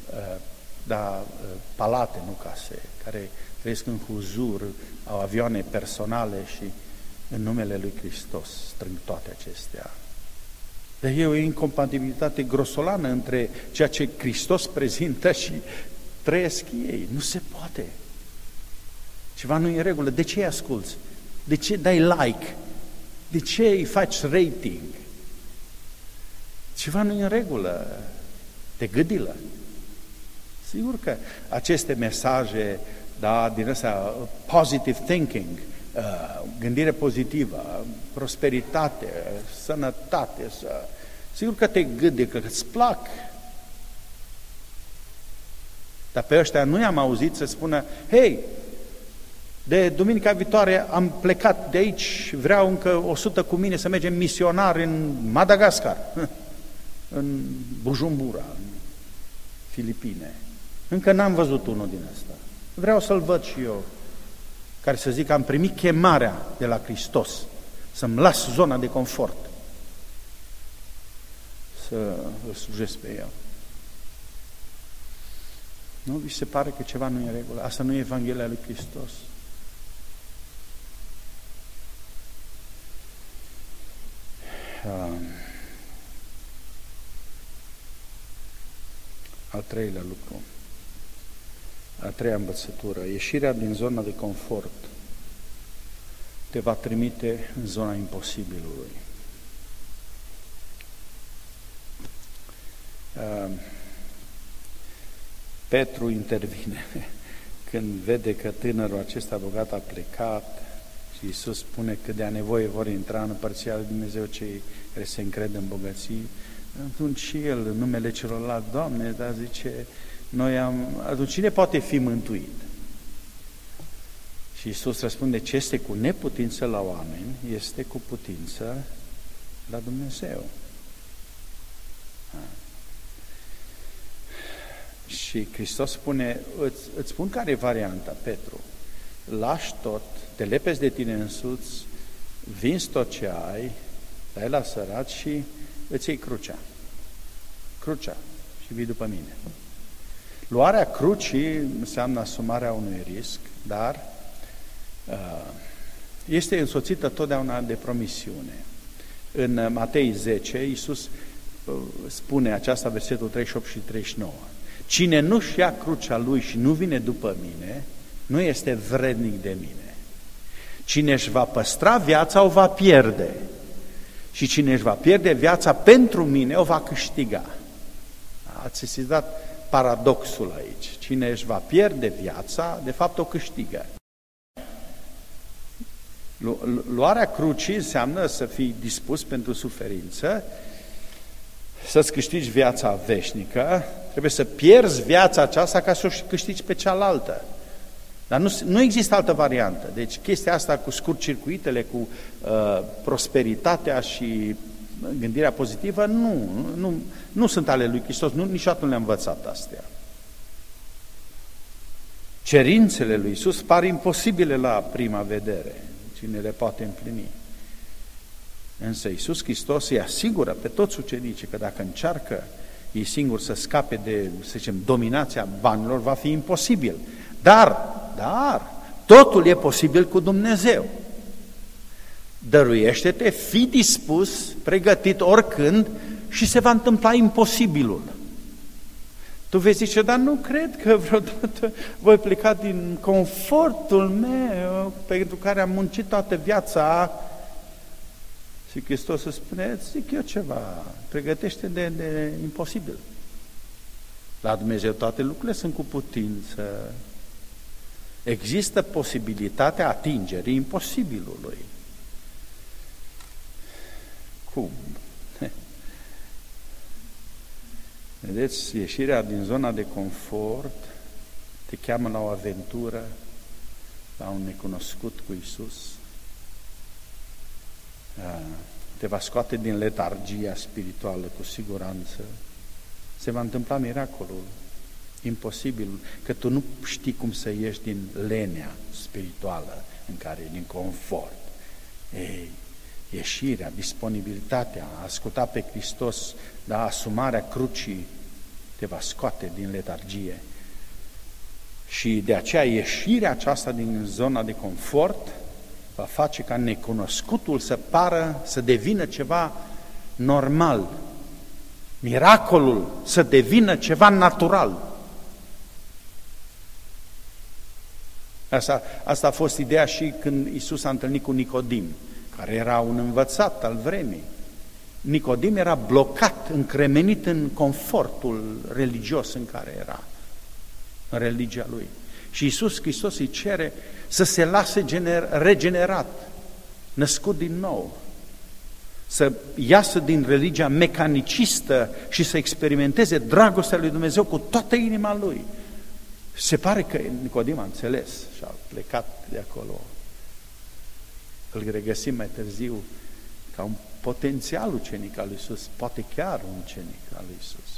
palate, nu case, care trăiesc în huzur, au avioane personale și în numele lui Hristos strâng toate acestea. Dar e o incompatibilitate grosolană între ceea ce Hristos prezintă și trăiesc ei. Nu se poate. Ceva nu e în regulă. De ce îi asculți? De ce dai like? De ce îi faci rating? Ceva nu e în regulă. Te gâdilă. Sigur că aceste mesaje, din ăsta, positive thinking, gândire pozitivă, prosperitate, sănătate, sigur că te gândi, că îți plac. Dar pe ăștia nu i-am auzit să spună: hei, de duminica viitoare am plecat de aici, vreau încă 100 cu mine să mergem misionar în Madagascar, în Bujumbura, în Filipine. Încă n-am văzut unul din ăsta. Vreau să-l văd și eu, care să zic că am primit chemarea de la Hristos, să-mi las zona de confort, să îl slujesc pe El. Nu vi se pare că ceva nu e în regulă? Asta nu e Evanghelia lui Hristos. Al treilea lucru, a treia învățătură, ieșirea din zona de confort te va trimite în zona imposibilului. Petru intervine când vede că tânărul acesta bogat a plecat și Iisus spune că de-a nevoie vor intra în Împărăția lui Dumnezeu cei care se încred în bogății. Atunci și el, în numele celorlalți: Doamne, dar zice, atunci cine poate fi mântuit? Și Iisus răspunde: ce este cu neputință la oameni, este cu putință la Dumnezeu. Și Hristos spune: îți spun care e varianta, Petru. Lași tot, te lepezi de tine însuți, vinzi tot ce ai dai la sărat și îți iei crucea. Crucea și vii după mine. Luarea crucii înseamnă asumarea unui risc, dar este însoțită totdeauna de promisiune. În Matei 10, Iisus spune aceasta, versetul 38 și 39. Cine nu-și ia crucea lui și nu vine după mine, nu este vrednic de mine. Cine își va păstra viața, o va pierde. Și cine își va pierde viața pentru mine, o va câștiga. Ați sesizat paradoxul aici. Cine își va pierde viața, de fapt o câștigă. Luarea crucii înseamnă să fii dispus pentru suferință, să-ți câștigi viața veșnică, trebuie să pierzi viața aceasta ca să o câștigi pe cealaltă. Dar nu există altă variantă. Deci chestia asta cu scurt-circuitele, cu prosperitatea și gândirea pozitivă, nu sunt ale lui Hristos, niciodată nu le-a învățat astea. Cerințele lui Iisus par imposibile la prima vedere. Cine le poate împlini? Însă Iisus Hristos îi asigură pe toți ucenicii că dacă încearcă ei singuri să scape de, să zicem, dominația banilor, va fi imposibil. Dar, totul e posibil cu Dumnezeu. Dăruiește-te, fii dispus, pregătit oricând și se va întâmpla imposibilul. Tu vei zice, dar nu cred că vreodată voi pleca din confortul meu pentru care am muncit toată viața. Și Hristos îți spune, zic eu ceva, pregătește de imposibil. La Dumnezeu toate lucrurile sunt cu putință. Există posibilitatea atingerii imposibilului. Cum? Vedeți, ieșirea din zona de confort te cheamă la o aventură, la un necunoscut cu Iisus. Te va scoate din letargia spirituală cu siguranță. Se va întâmpla miracolul, imposibilul, că tu nu știi cum să ieși din lenea spirituală în care e din confort. Ei, ieșirea, disponibilitatea, a asculta pe Hristos, da, asumarea crucii, te va scoate din letargie. Și de aceea ieșirea aceasta din zona de confort va face ca necunoscutul să devină ceva normal. Miracolul să devină ceva natural. Asta a fost ideea și când Iisus a întâlnit cu Nicodim, care era un învățat al vremii. Nicodim era blocat, încremenit în confortul religios în care era, în religia lui. Și Iisus Hristos îi cere să se lase regenerat, născut din nou, să iasă din religia mecanicistă și să experimenteze dragostea lui Dumnezeu cu toată inima lui. Se pare că Nicodim a înțeles și a plecat de acolo. Îl regăsim mai târziu ca un potențial ucenic al lui Iisus, poate chiar un ucenic al lui Iisus.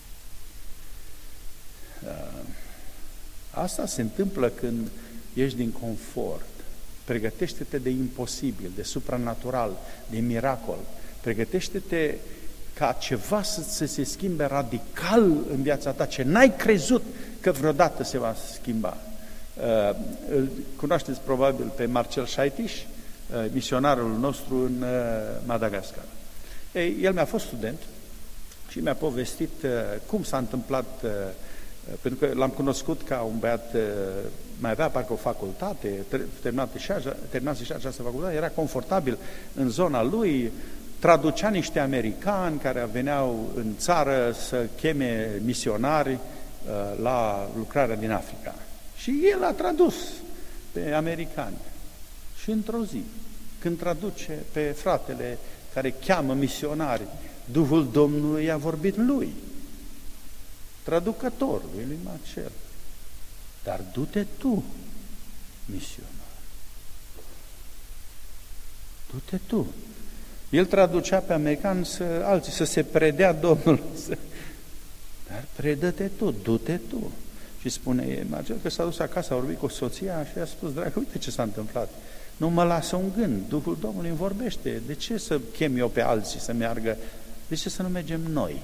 Asta se întâmplă când ești din confort. Pregătește-te de imposibil, de supranatural, de miracol. Pregătește-te ca ceva să se schimbe radical în viața ta, ce n-ai crezut că vreodată se va schimba. Îl cunoașteți probabil pe Marcel Șaitiș, misionarul nostru în Madagascar. El mi-a fost student și mi-a povestit cum s-a întâmplat, pentru că l-am cunoscut ca un băiat, mai avea parcă o facultate, terminase și această facultate, era confortabil în zona lui, traducea niște americani care veneau în țară să cheme misionari la lucrarea din Africa. Și el a tradus pe americani. Și într-o zi, când traduce pe fratele care cheamă misionari, Duhul Domnului i-a vorbit lui, traducătorului lui Marcel. Dar du-te tu, misionar. Du-te tu. El traducea pe american alții să se predea Domnului. Dar predă-te tu, du-te tu. Și spune Marcel că s-a dus acasă, a vorbit cu soția și a spus, dragă, uite ce s-a întâmplat. Nu mă lasă un gând, Duhul Domnului îmi vorbește. De ce să chem eu pe alții să meargă? De ce să nu mergem noi?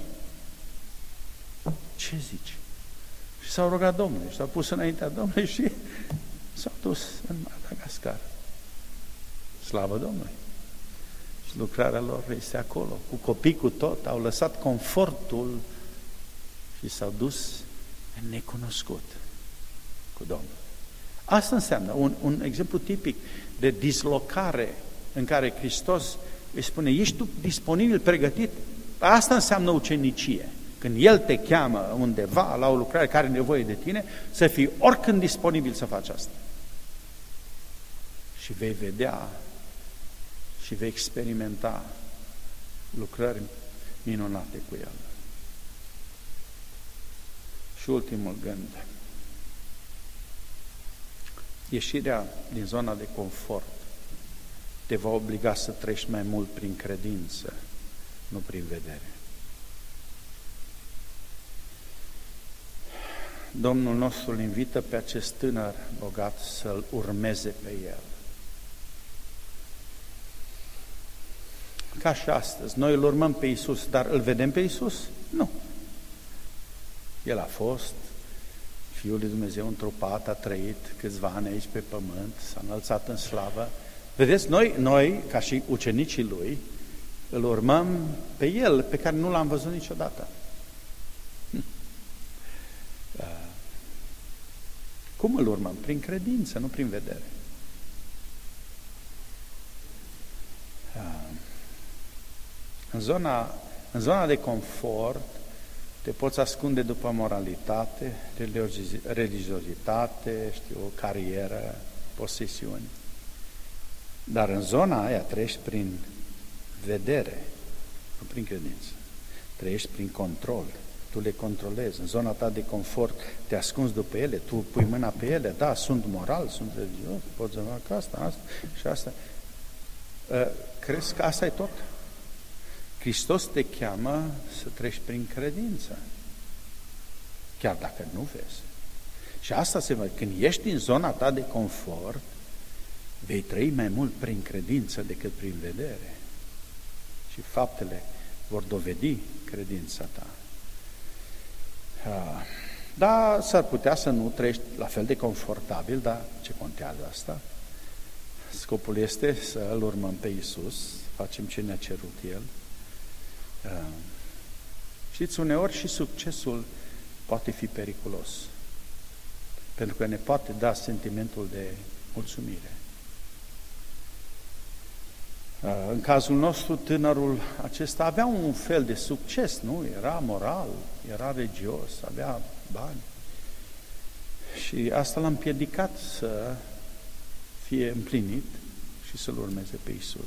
Ce zici? Și s-au rugat Domnului, și s-au pus înaintea Domnului și s-au dus în Madagascar. Slavă Domnului! Și lucrarea lor este acolo, cu copii, cu tot, au lăsat confortul și s-au dus în necunoscut cu Domnul. Asta înseamnă un exemplu tipic de dislocare în care Hristos îi spune, ești tu disponibil, pregătit? Asta înseamnă ucenicie. Când El te cheamă undeva la o lucrare care are nevoie de tine, să fii oricând disponibil să faci asta. Și vei vedea și vei experimenta lucrări minunate cu El. Și ultimul gând. Ieșirea din zona de confort te va obliga să treci mai mult prin credință, nu prin vedere. Domnul nostru îl invită pe acest tânăr bogat să-l urmeze pe el. Ca și astăzi, noi îl urmăm pe Iisus, dar îl vedem pe Iisus? Nu. El a fost Fiul lui Dumnezeu întrupat, a trăit câțiva ani aici pe pământ, s-a înălțat în slavă. Vedeți, noi, ca și ucenicii Lui, îl urmăm pe El, pe care nu L-am văzut niciodată. Cum îl urmăm? Prin credință, nu prin vedere. În zona de confort te poți ascunde după moralitate, religiozitate, carieră, posesiuni. Dar în zona aia trăiești prin vedere, nu prin credință. Trăiești prin control. Tu le controlezi. În zona ta de confort te ascunzi după ele, tu pui mâna pe ele. Da, sunt moral, sunt religios, pot să fac asta și asta. Crezi că asta e tot? Hristos te cheamă să treci prin credință, chiar dacă nu vezi. Și asta se vede. Când ești în zona ta de confort, vei trăi mai mult prin credință decât prin vedere. Și faptele vor dovedi credința ta. Da, s-ar putea să nu trăiești la fel de confortabil, dar ce contează asta? Scopul este să îl urmăm pe Iisus, facem ce ne-a cerut El. Știți, uneori și succesul poate fi periculos, pentru că ne poate da sentimentul de mulțumire. În cazul nostru, tânărul acesta avea un fel de succes, nu? Era moral, era religios, avea bani. Și asta l-a împiedicat să fie împlinit și să-L urmeze pe Iisus.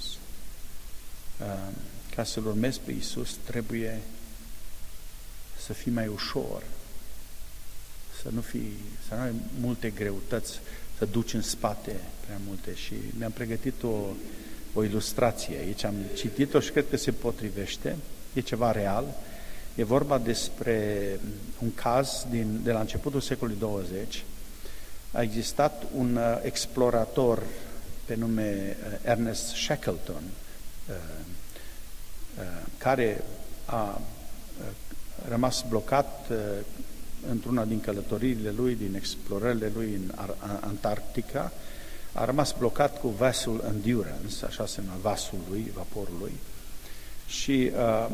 Ca să-L urmezi pe Iisus, trebuie să fii mai ușor, să nu ai multe greutăți, să duci în spate prea multe. Și mi-am pregătit o ilustrație aici, am citit-o și cred că se potrivește, e ceva real. E vorba despre un caz de la începutul secolului 20. A existat un explorator pe nume Ernest Shackleton, care a rămas blocat într-una din călătoriile lui, din explorările lui în Antarctica, a rămas blocat cu vasul Endurance, așa se numea vasul lui, vaporul lui, și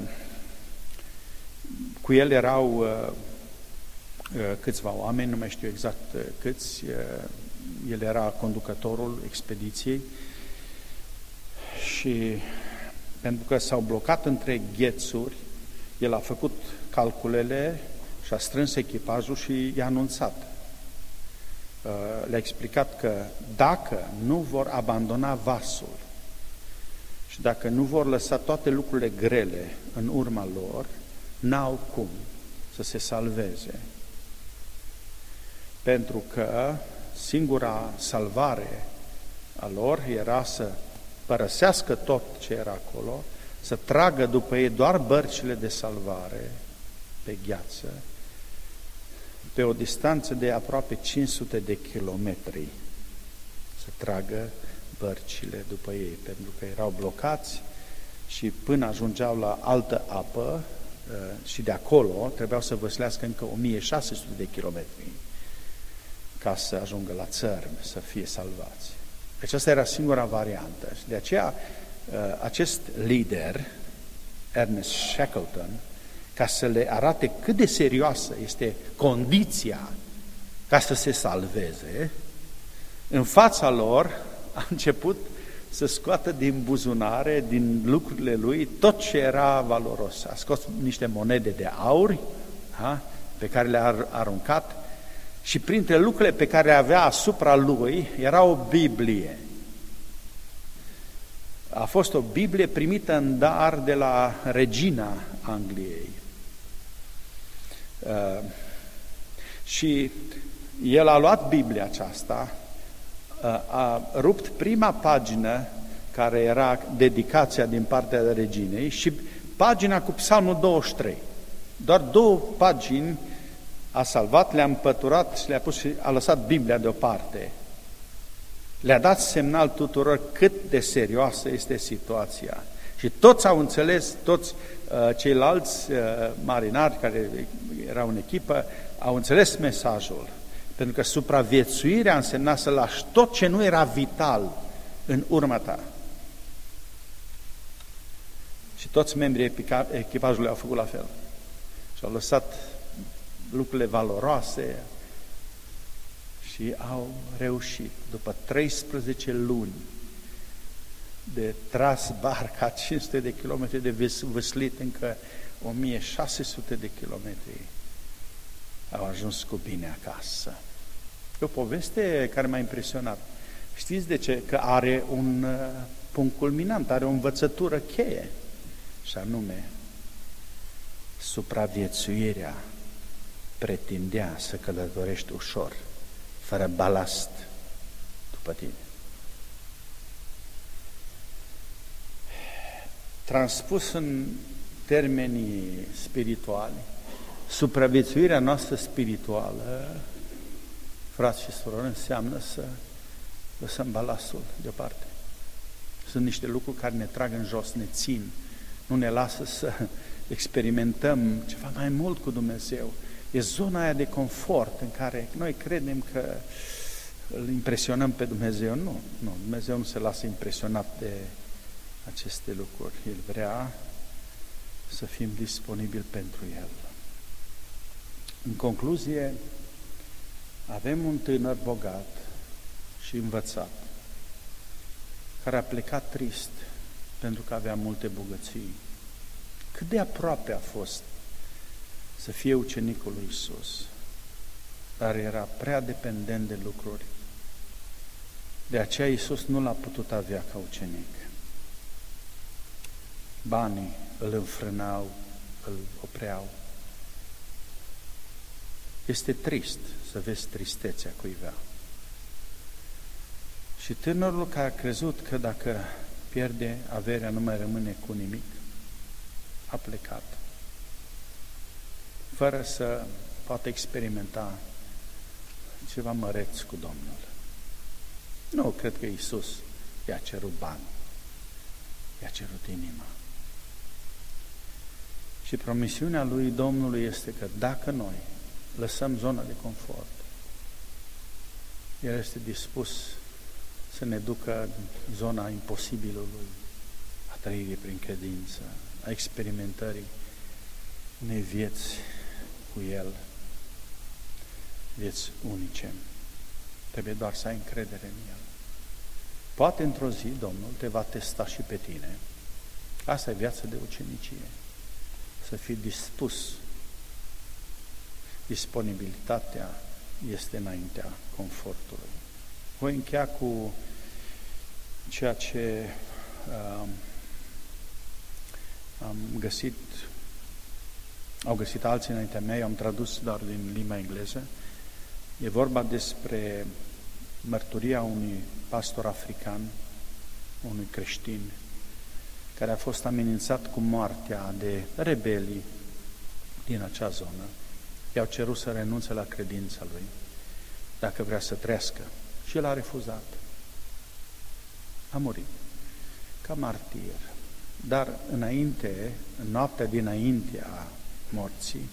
cu el erau câțiva oameni, nu mai știu exact câți, el era conducătorul expediției și pentru că s-au blocat între ghețuri, el a făcut calculele și a strâns echipajul și i-a anunțat. Le-a explicat că dacă nu vor abandona vasul și dacă nu vor lăsa toate lucrurile grele în urma lor, n-au cum să se salveze. Pentru că singura salvare a lor era să părăsească tot ce era acolo, să tragă după ei doar bărcile de salvare pe gheață, pe o distanță de aproape 500 de kilometri, să tragă bărcile după ei, pentru că erau blocați și până ajungeau la altă apă și de acolo trebuiau să văslească încă 1600 de kilometri ca să ajungă la țărm, să fie salvați. Deci asta era singura variantă și de aceea acest lider, Ernest Shackleton, ca să le arate cât de serioasă este condiția ca să se salveze, în fața lor a început să scoată din buzunare, din lucrurile lui, tot ce era valoros. A scos niște monede de aur, pe care le-a aruncat, și printre lucrurile pe care le avea asupra lui era o Biblie. A fost o Biblie primită în dar de la regina Angliei. Și el a luat Biblia aceasta, a rupt prima pagină care era dedicația din partea reginei și pagina cu Psalmul 23. Doar 2 pagini a salvat, le-a împăturat și le-a pus și a lăsat Biblia deoparte. Le-a dat semnal tuturor cât de serioasă este situația. Și toți au înțeles, toți ceilalți marinari care erau în echipă, au înțeles mesajul. Pentru că supraviețuirea însemna să lași tot ce nu era vital în urma ta. Și toți membrii echipajului au făcut la fel. Și au lăsat lucrurile valoroase și au reușit. După 13 luni de tras barca, 500 de kilometri de văslit, încă 1600 de kilometri, au ajuns cu bine acasă. E o poveste care m-a impresionat. Știți de ce? Că are un punct culminant, are o învățătură cheie, și anume, supraviețuirea pretindea să călătorești ușor, fără balast după tine. Transpus în termenii spirituali, supraviețuirea noastră spirituală, frați și surori, înseamnă să lăsăm balastul deoparte. Sunt niște lucruri care ne trag în jos, ne țin, nu ne lasă să experimentăm ceva mai mult cu Dumnezeu. E zona aia de confort în care noi credem că îl impresionăm pe Dumnezeu. Nu, Dumnezeu nu se lasă impresionat de aceste lucruri. El vrea să fim disponibili pentru El. În concluzie, avem un tânăr bogat și învățat, care a plecat trist pentru că avea multe bogății. Cât de aproape a fost să fie ucenicul lui Iisus, dar era prea dependent de lucruri. De aceea Iisus nu l-a putut avea ca ucenic. Banii îl înfrânau, îl opreau. Este trist să vezi tristețea cuiva. Și tânărul care a crezut că dacă pierde averea nu mai rămâne cu nimic, a plecat, fără să poată experimenta ceva măreț cu Domnul. Nu cred că Iisus i-a cerut bani, i-a cerut inima. Și promisiunea lui Domnului este că dacă noi lăsăm zona de confort, El este dispus să ne ducă în zona imposibilului, a trăirii prin credință, a experimentării unei vieți cu El, vieți unice. Trebuie doar să ai încredere în El. Poate într-o zi Domnul te va testa și pe tine. Asta e viața de ucenicie. Să fii dispus. Disponibilitatea este înaintea confortului. Voi încheia cu ceea ce am găsit, au găsit alții înaintea mea, eu am tradus doar din limba engleză. E vorba despre mărturia unui pastor african, unui creștin, care a fost amenințat cu moartea de rebelii din acea zonă. I-au cerut să renunțe la credința lui, dacă vrea să trăiască. Și el a refuzat. A murit ca martir. Dar înainte, în noaptea dinaintea morții,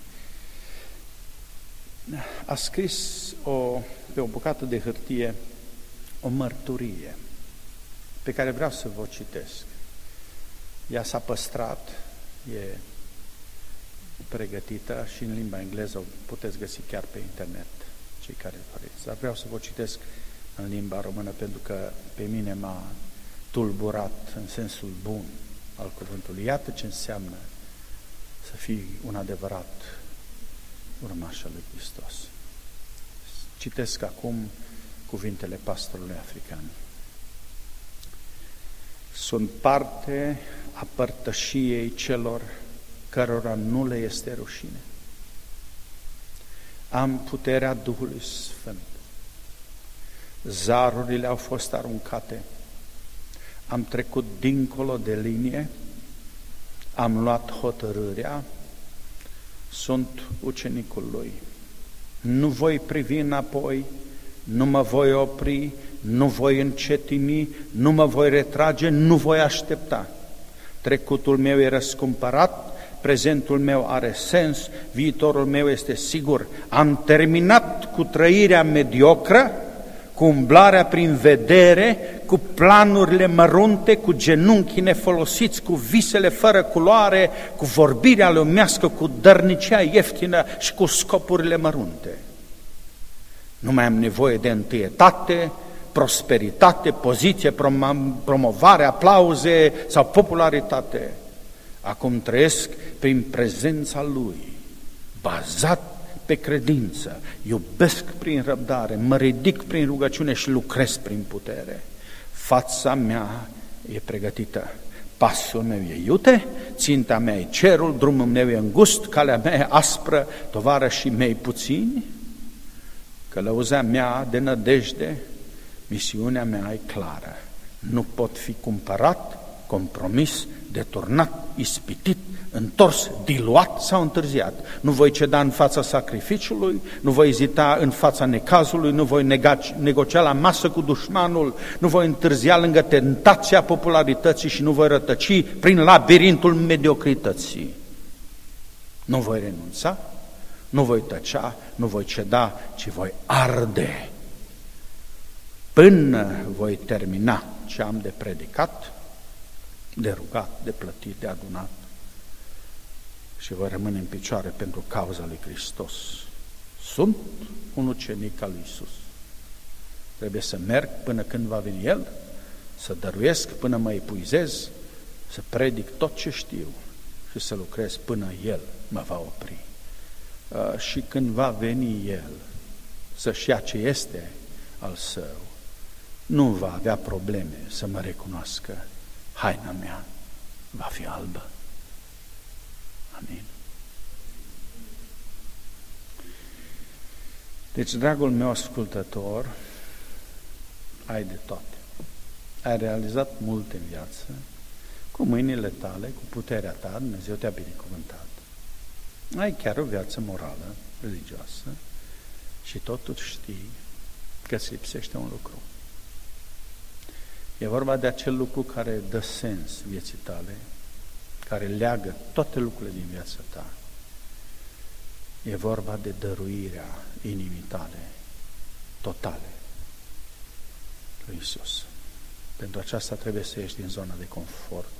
a scris pe o bucată de hârtie o mărturie pe care vreau să vă citesc. Ea s-a păstrat, e pregătită și în limba engleză o puteți găsi chiar pe internet, cei care vreți. Dar vreau să vă citesc în limba română pentru că pe mine m-a tulburat în sensul bun al cuvântului. Iată ce înseamnă să fii un adevărat urmaș al lui Hristos. Citesc acum cuvintele pastorului african. Sunt parte a părtășiei celor cărora nu le este rușine. Am puterea Duhului Sfânt. Zarurile au fost aruncate. Am trecut dincolo de linie. Am luat hotărârea. Sunt ucenicul Lui. Nu voi privi înapoi, nu mă voi opri, nu voi încetini, nu mă voi retrage, nu voi aștepta. Trecutul meu e răscumpărat, prezentul meu are sens, viitorul meu este sigur. Am terminat cu trăirea mediocră, cu umblarea prin vedere, cu planurile mărunte, cu genunchii nefolosiți, cu visele fără culoare, cu vorbirea lumească, cu dărnicia ieftină și cu scopurile mărunte. Nu mai am nevoie de întâietate, prosperitate, poziție, promovare, aplauze sau popularitate. Acum trăiesc prin prezența Lui, bazat pe credință, iubesc prin răbdare, mă ridic prin rugăciune și lucrez prin putere. Fața mea e pregătită, pasul meu e iute, ținta mea e cerul, drumul meu e îngust, calea mea e aspră, tovarășii mei puțini, călăuzea mea de nădejde, misiunea mea e clară. Nu pot fi cumpărat, compromis, deturnat, ispitit, întors, diluat sau întârziat. Nu voi ceda în fața sacrificiului, nu voi ezita în fața necazului, nu voi negocia la masă cu dușmanul, nu voi întârzia lângă tentația popularității și nu voi rătăci prin labirintul mediocrității. Nu voi renunța, nu voi tăcea, nu voi ceda, ci voi arde până voi termina ce am de predicat, de rugat, de plătit, de adunat și voi rămâne în picioare pentru cauza lui Hristos. Sunt un ucenic al lui Iisus. Trebuie să merg până când va veni El, să dăruiesc până mă epuizez, să predic tot ce știu și să lucrez până El mă va opri. Și când va veni El să-și ia ce este al Său, nu va avea probleme să mă recunoască. Haina mea va fi albă. Amin. Deci, dragul meu ascultător, ai de toate. Ai realizat multe în viață, cu mâinile tale, cu puterea ta, Dumnezeu te-a binecuvântat. Ai chiar o viață morală, religioasă, și totuși știi că îți lipsește un lucru. E vorba de acel lucru care dă sens vieții tale, care leagă toate lucrurile din viața ta. E vorba de dăruirea inimii tale, totale, lui Iisus. Pentru aceasta trebuie să ieși din zona de confort.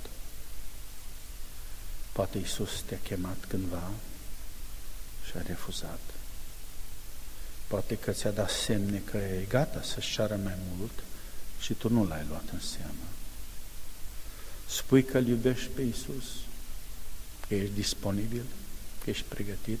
Poate Iisus te-a chemat cândva și a refuzat. Poate că ți-a dat semne că e gata să-și ceară mai mult și tu nu l-ai luat în seamă. Spui că îl iubești pe Iisus, că ești disponibil, că ești pregătit.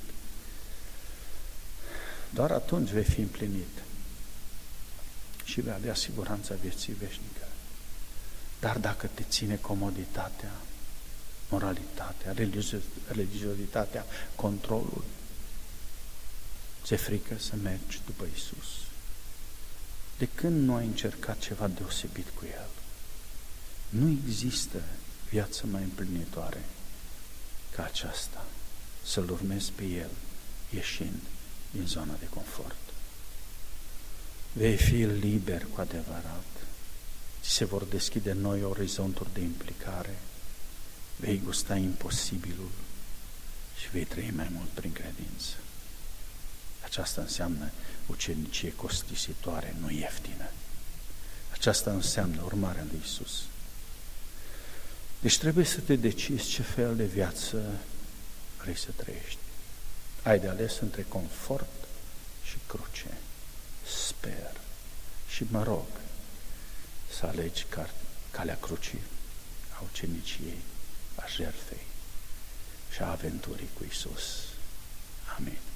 Doar atunci vei fi împlinit și vei avea siguranța vieții veșnică. Dar dacă te ține comoditatea, moralitatea, religiozitatea, controlul, ți-e frică să mergi după Iisus. De când nu ai încercat ceva deosebit cu El? Nu există viață mai împlinitoare ca aceasta, să-L urmezi pe El, ieșind din zona de confort. Vei fi liber cu adevărat, ți se vor deschide noi orizonturi de implicare, vei gusta imposibilul și vei trăi mai mult prin credință. Aceasta înseamnă ucenicie costisitoare, nu ieftină. Aceasta înseamnă urmarea lui Iisus. Deci trebuie să te decizi ce fel de viață vrei să trăiești. Ai de ales între confort și cruce. Sper și mă rog să alegi calea crucii, a uceniciei, a jertfei și a aventurii cu Iisus. Amin.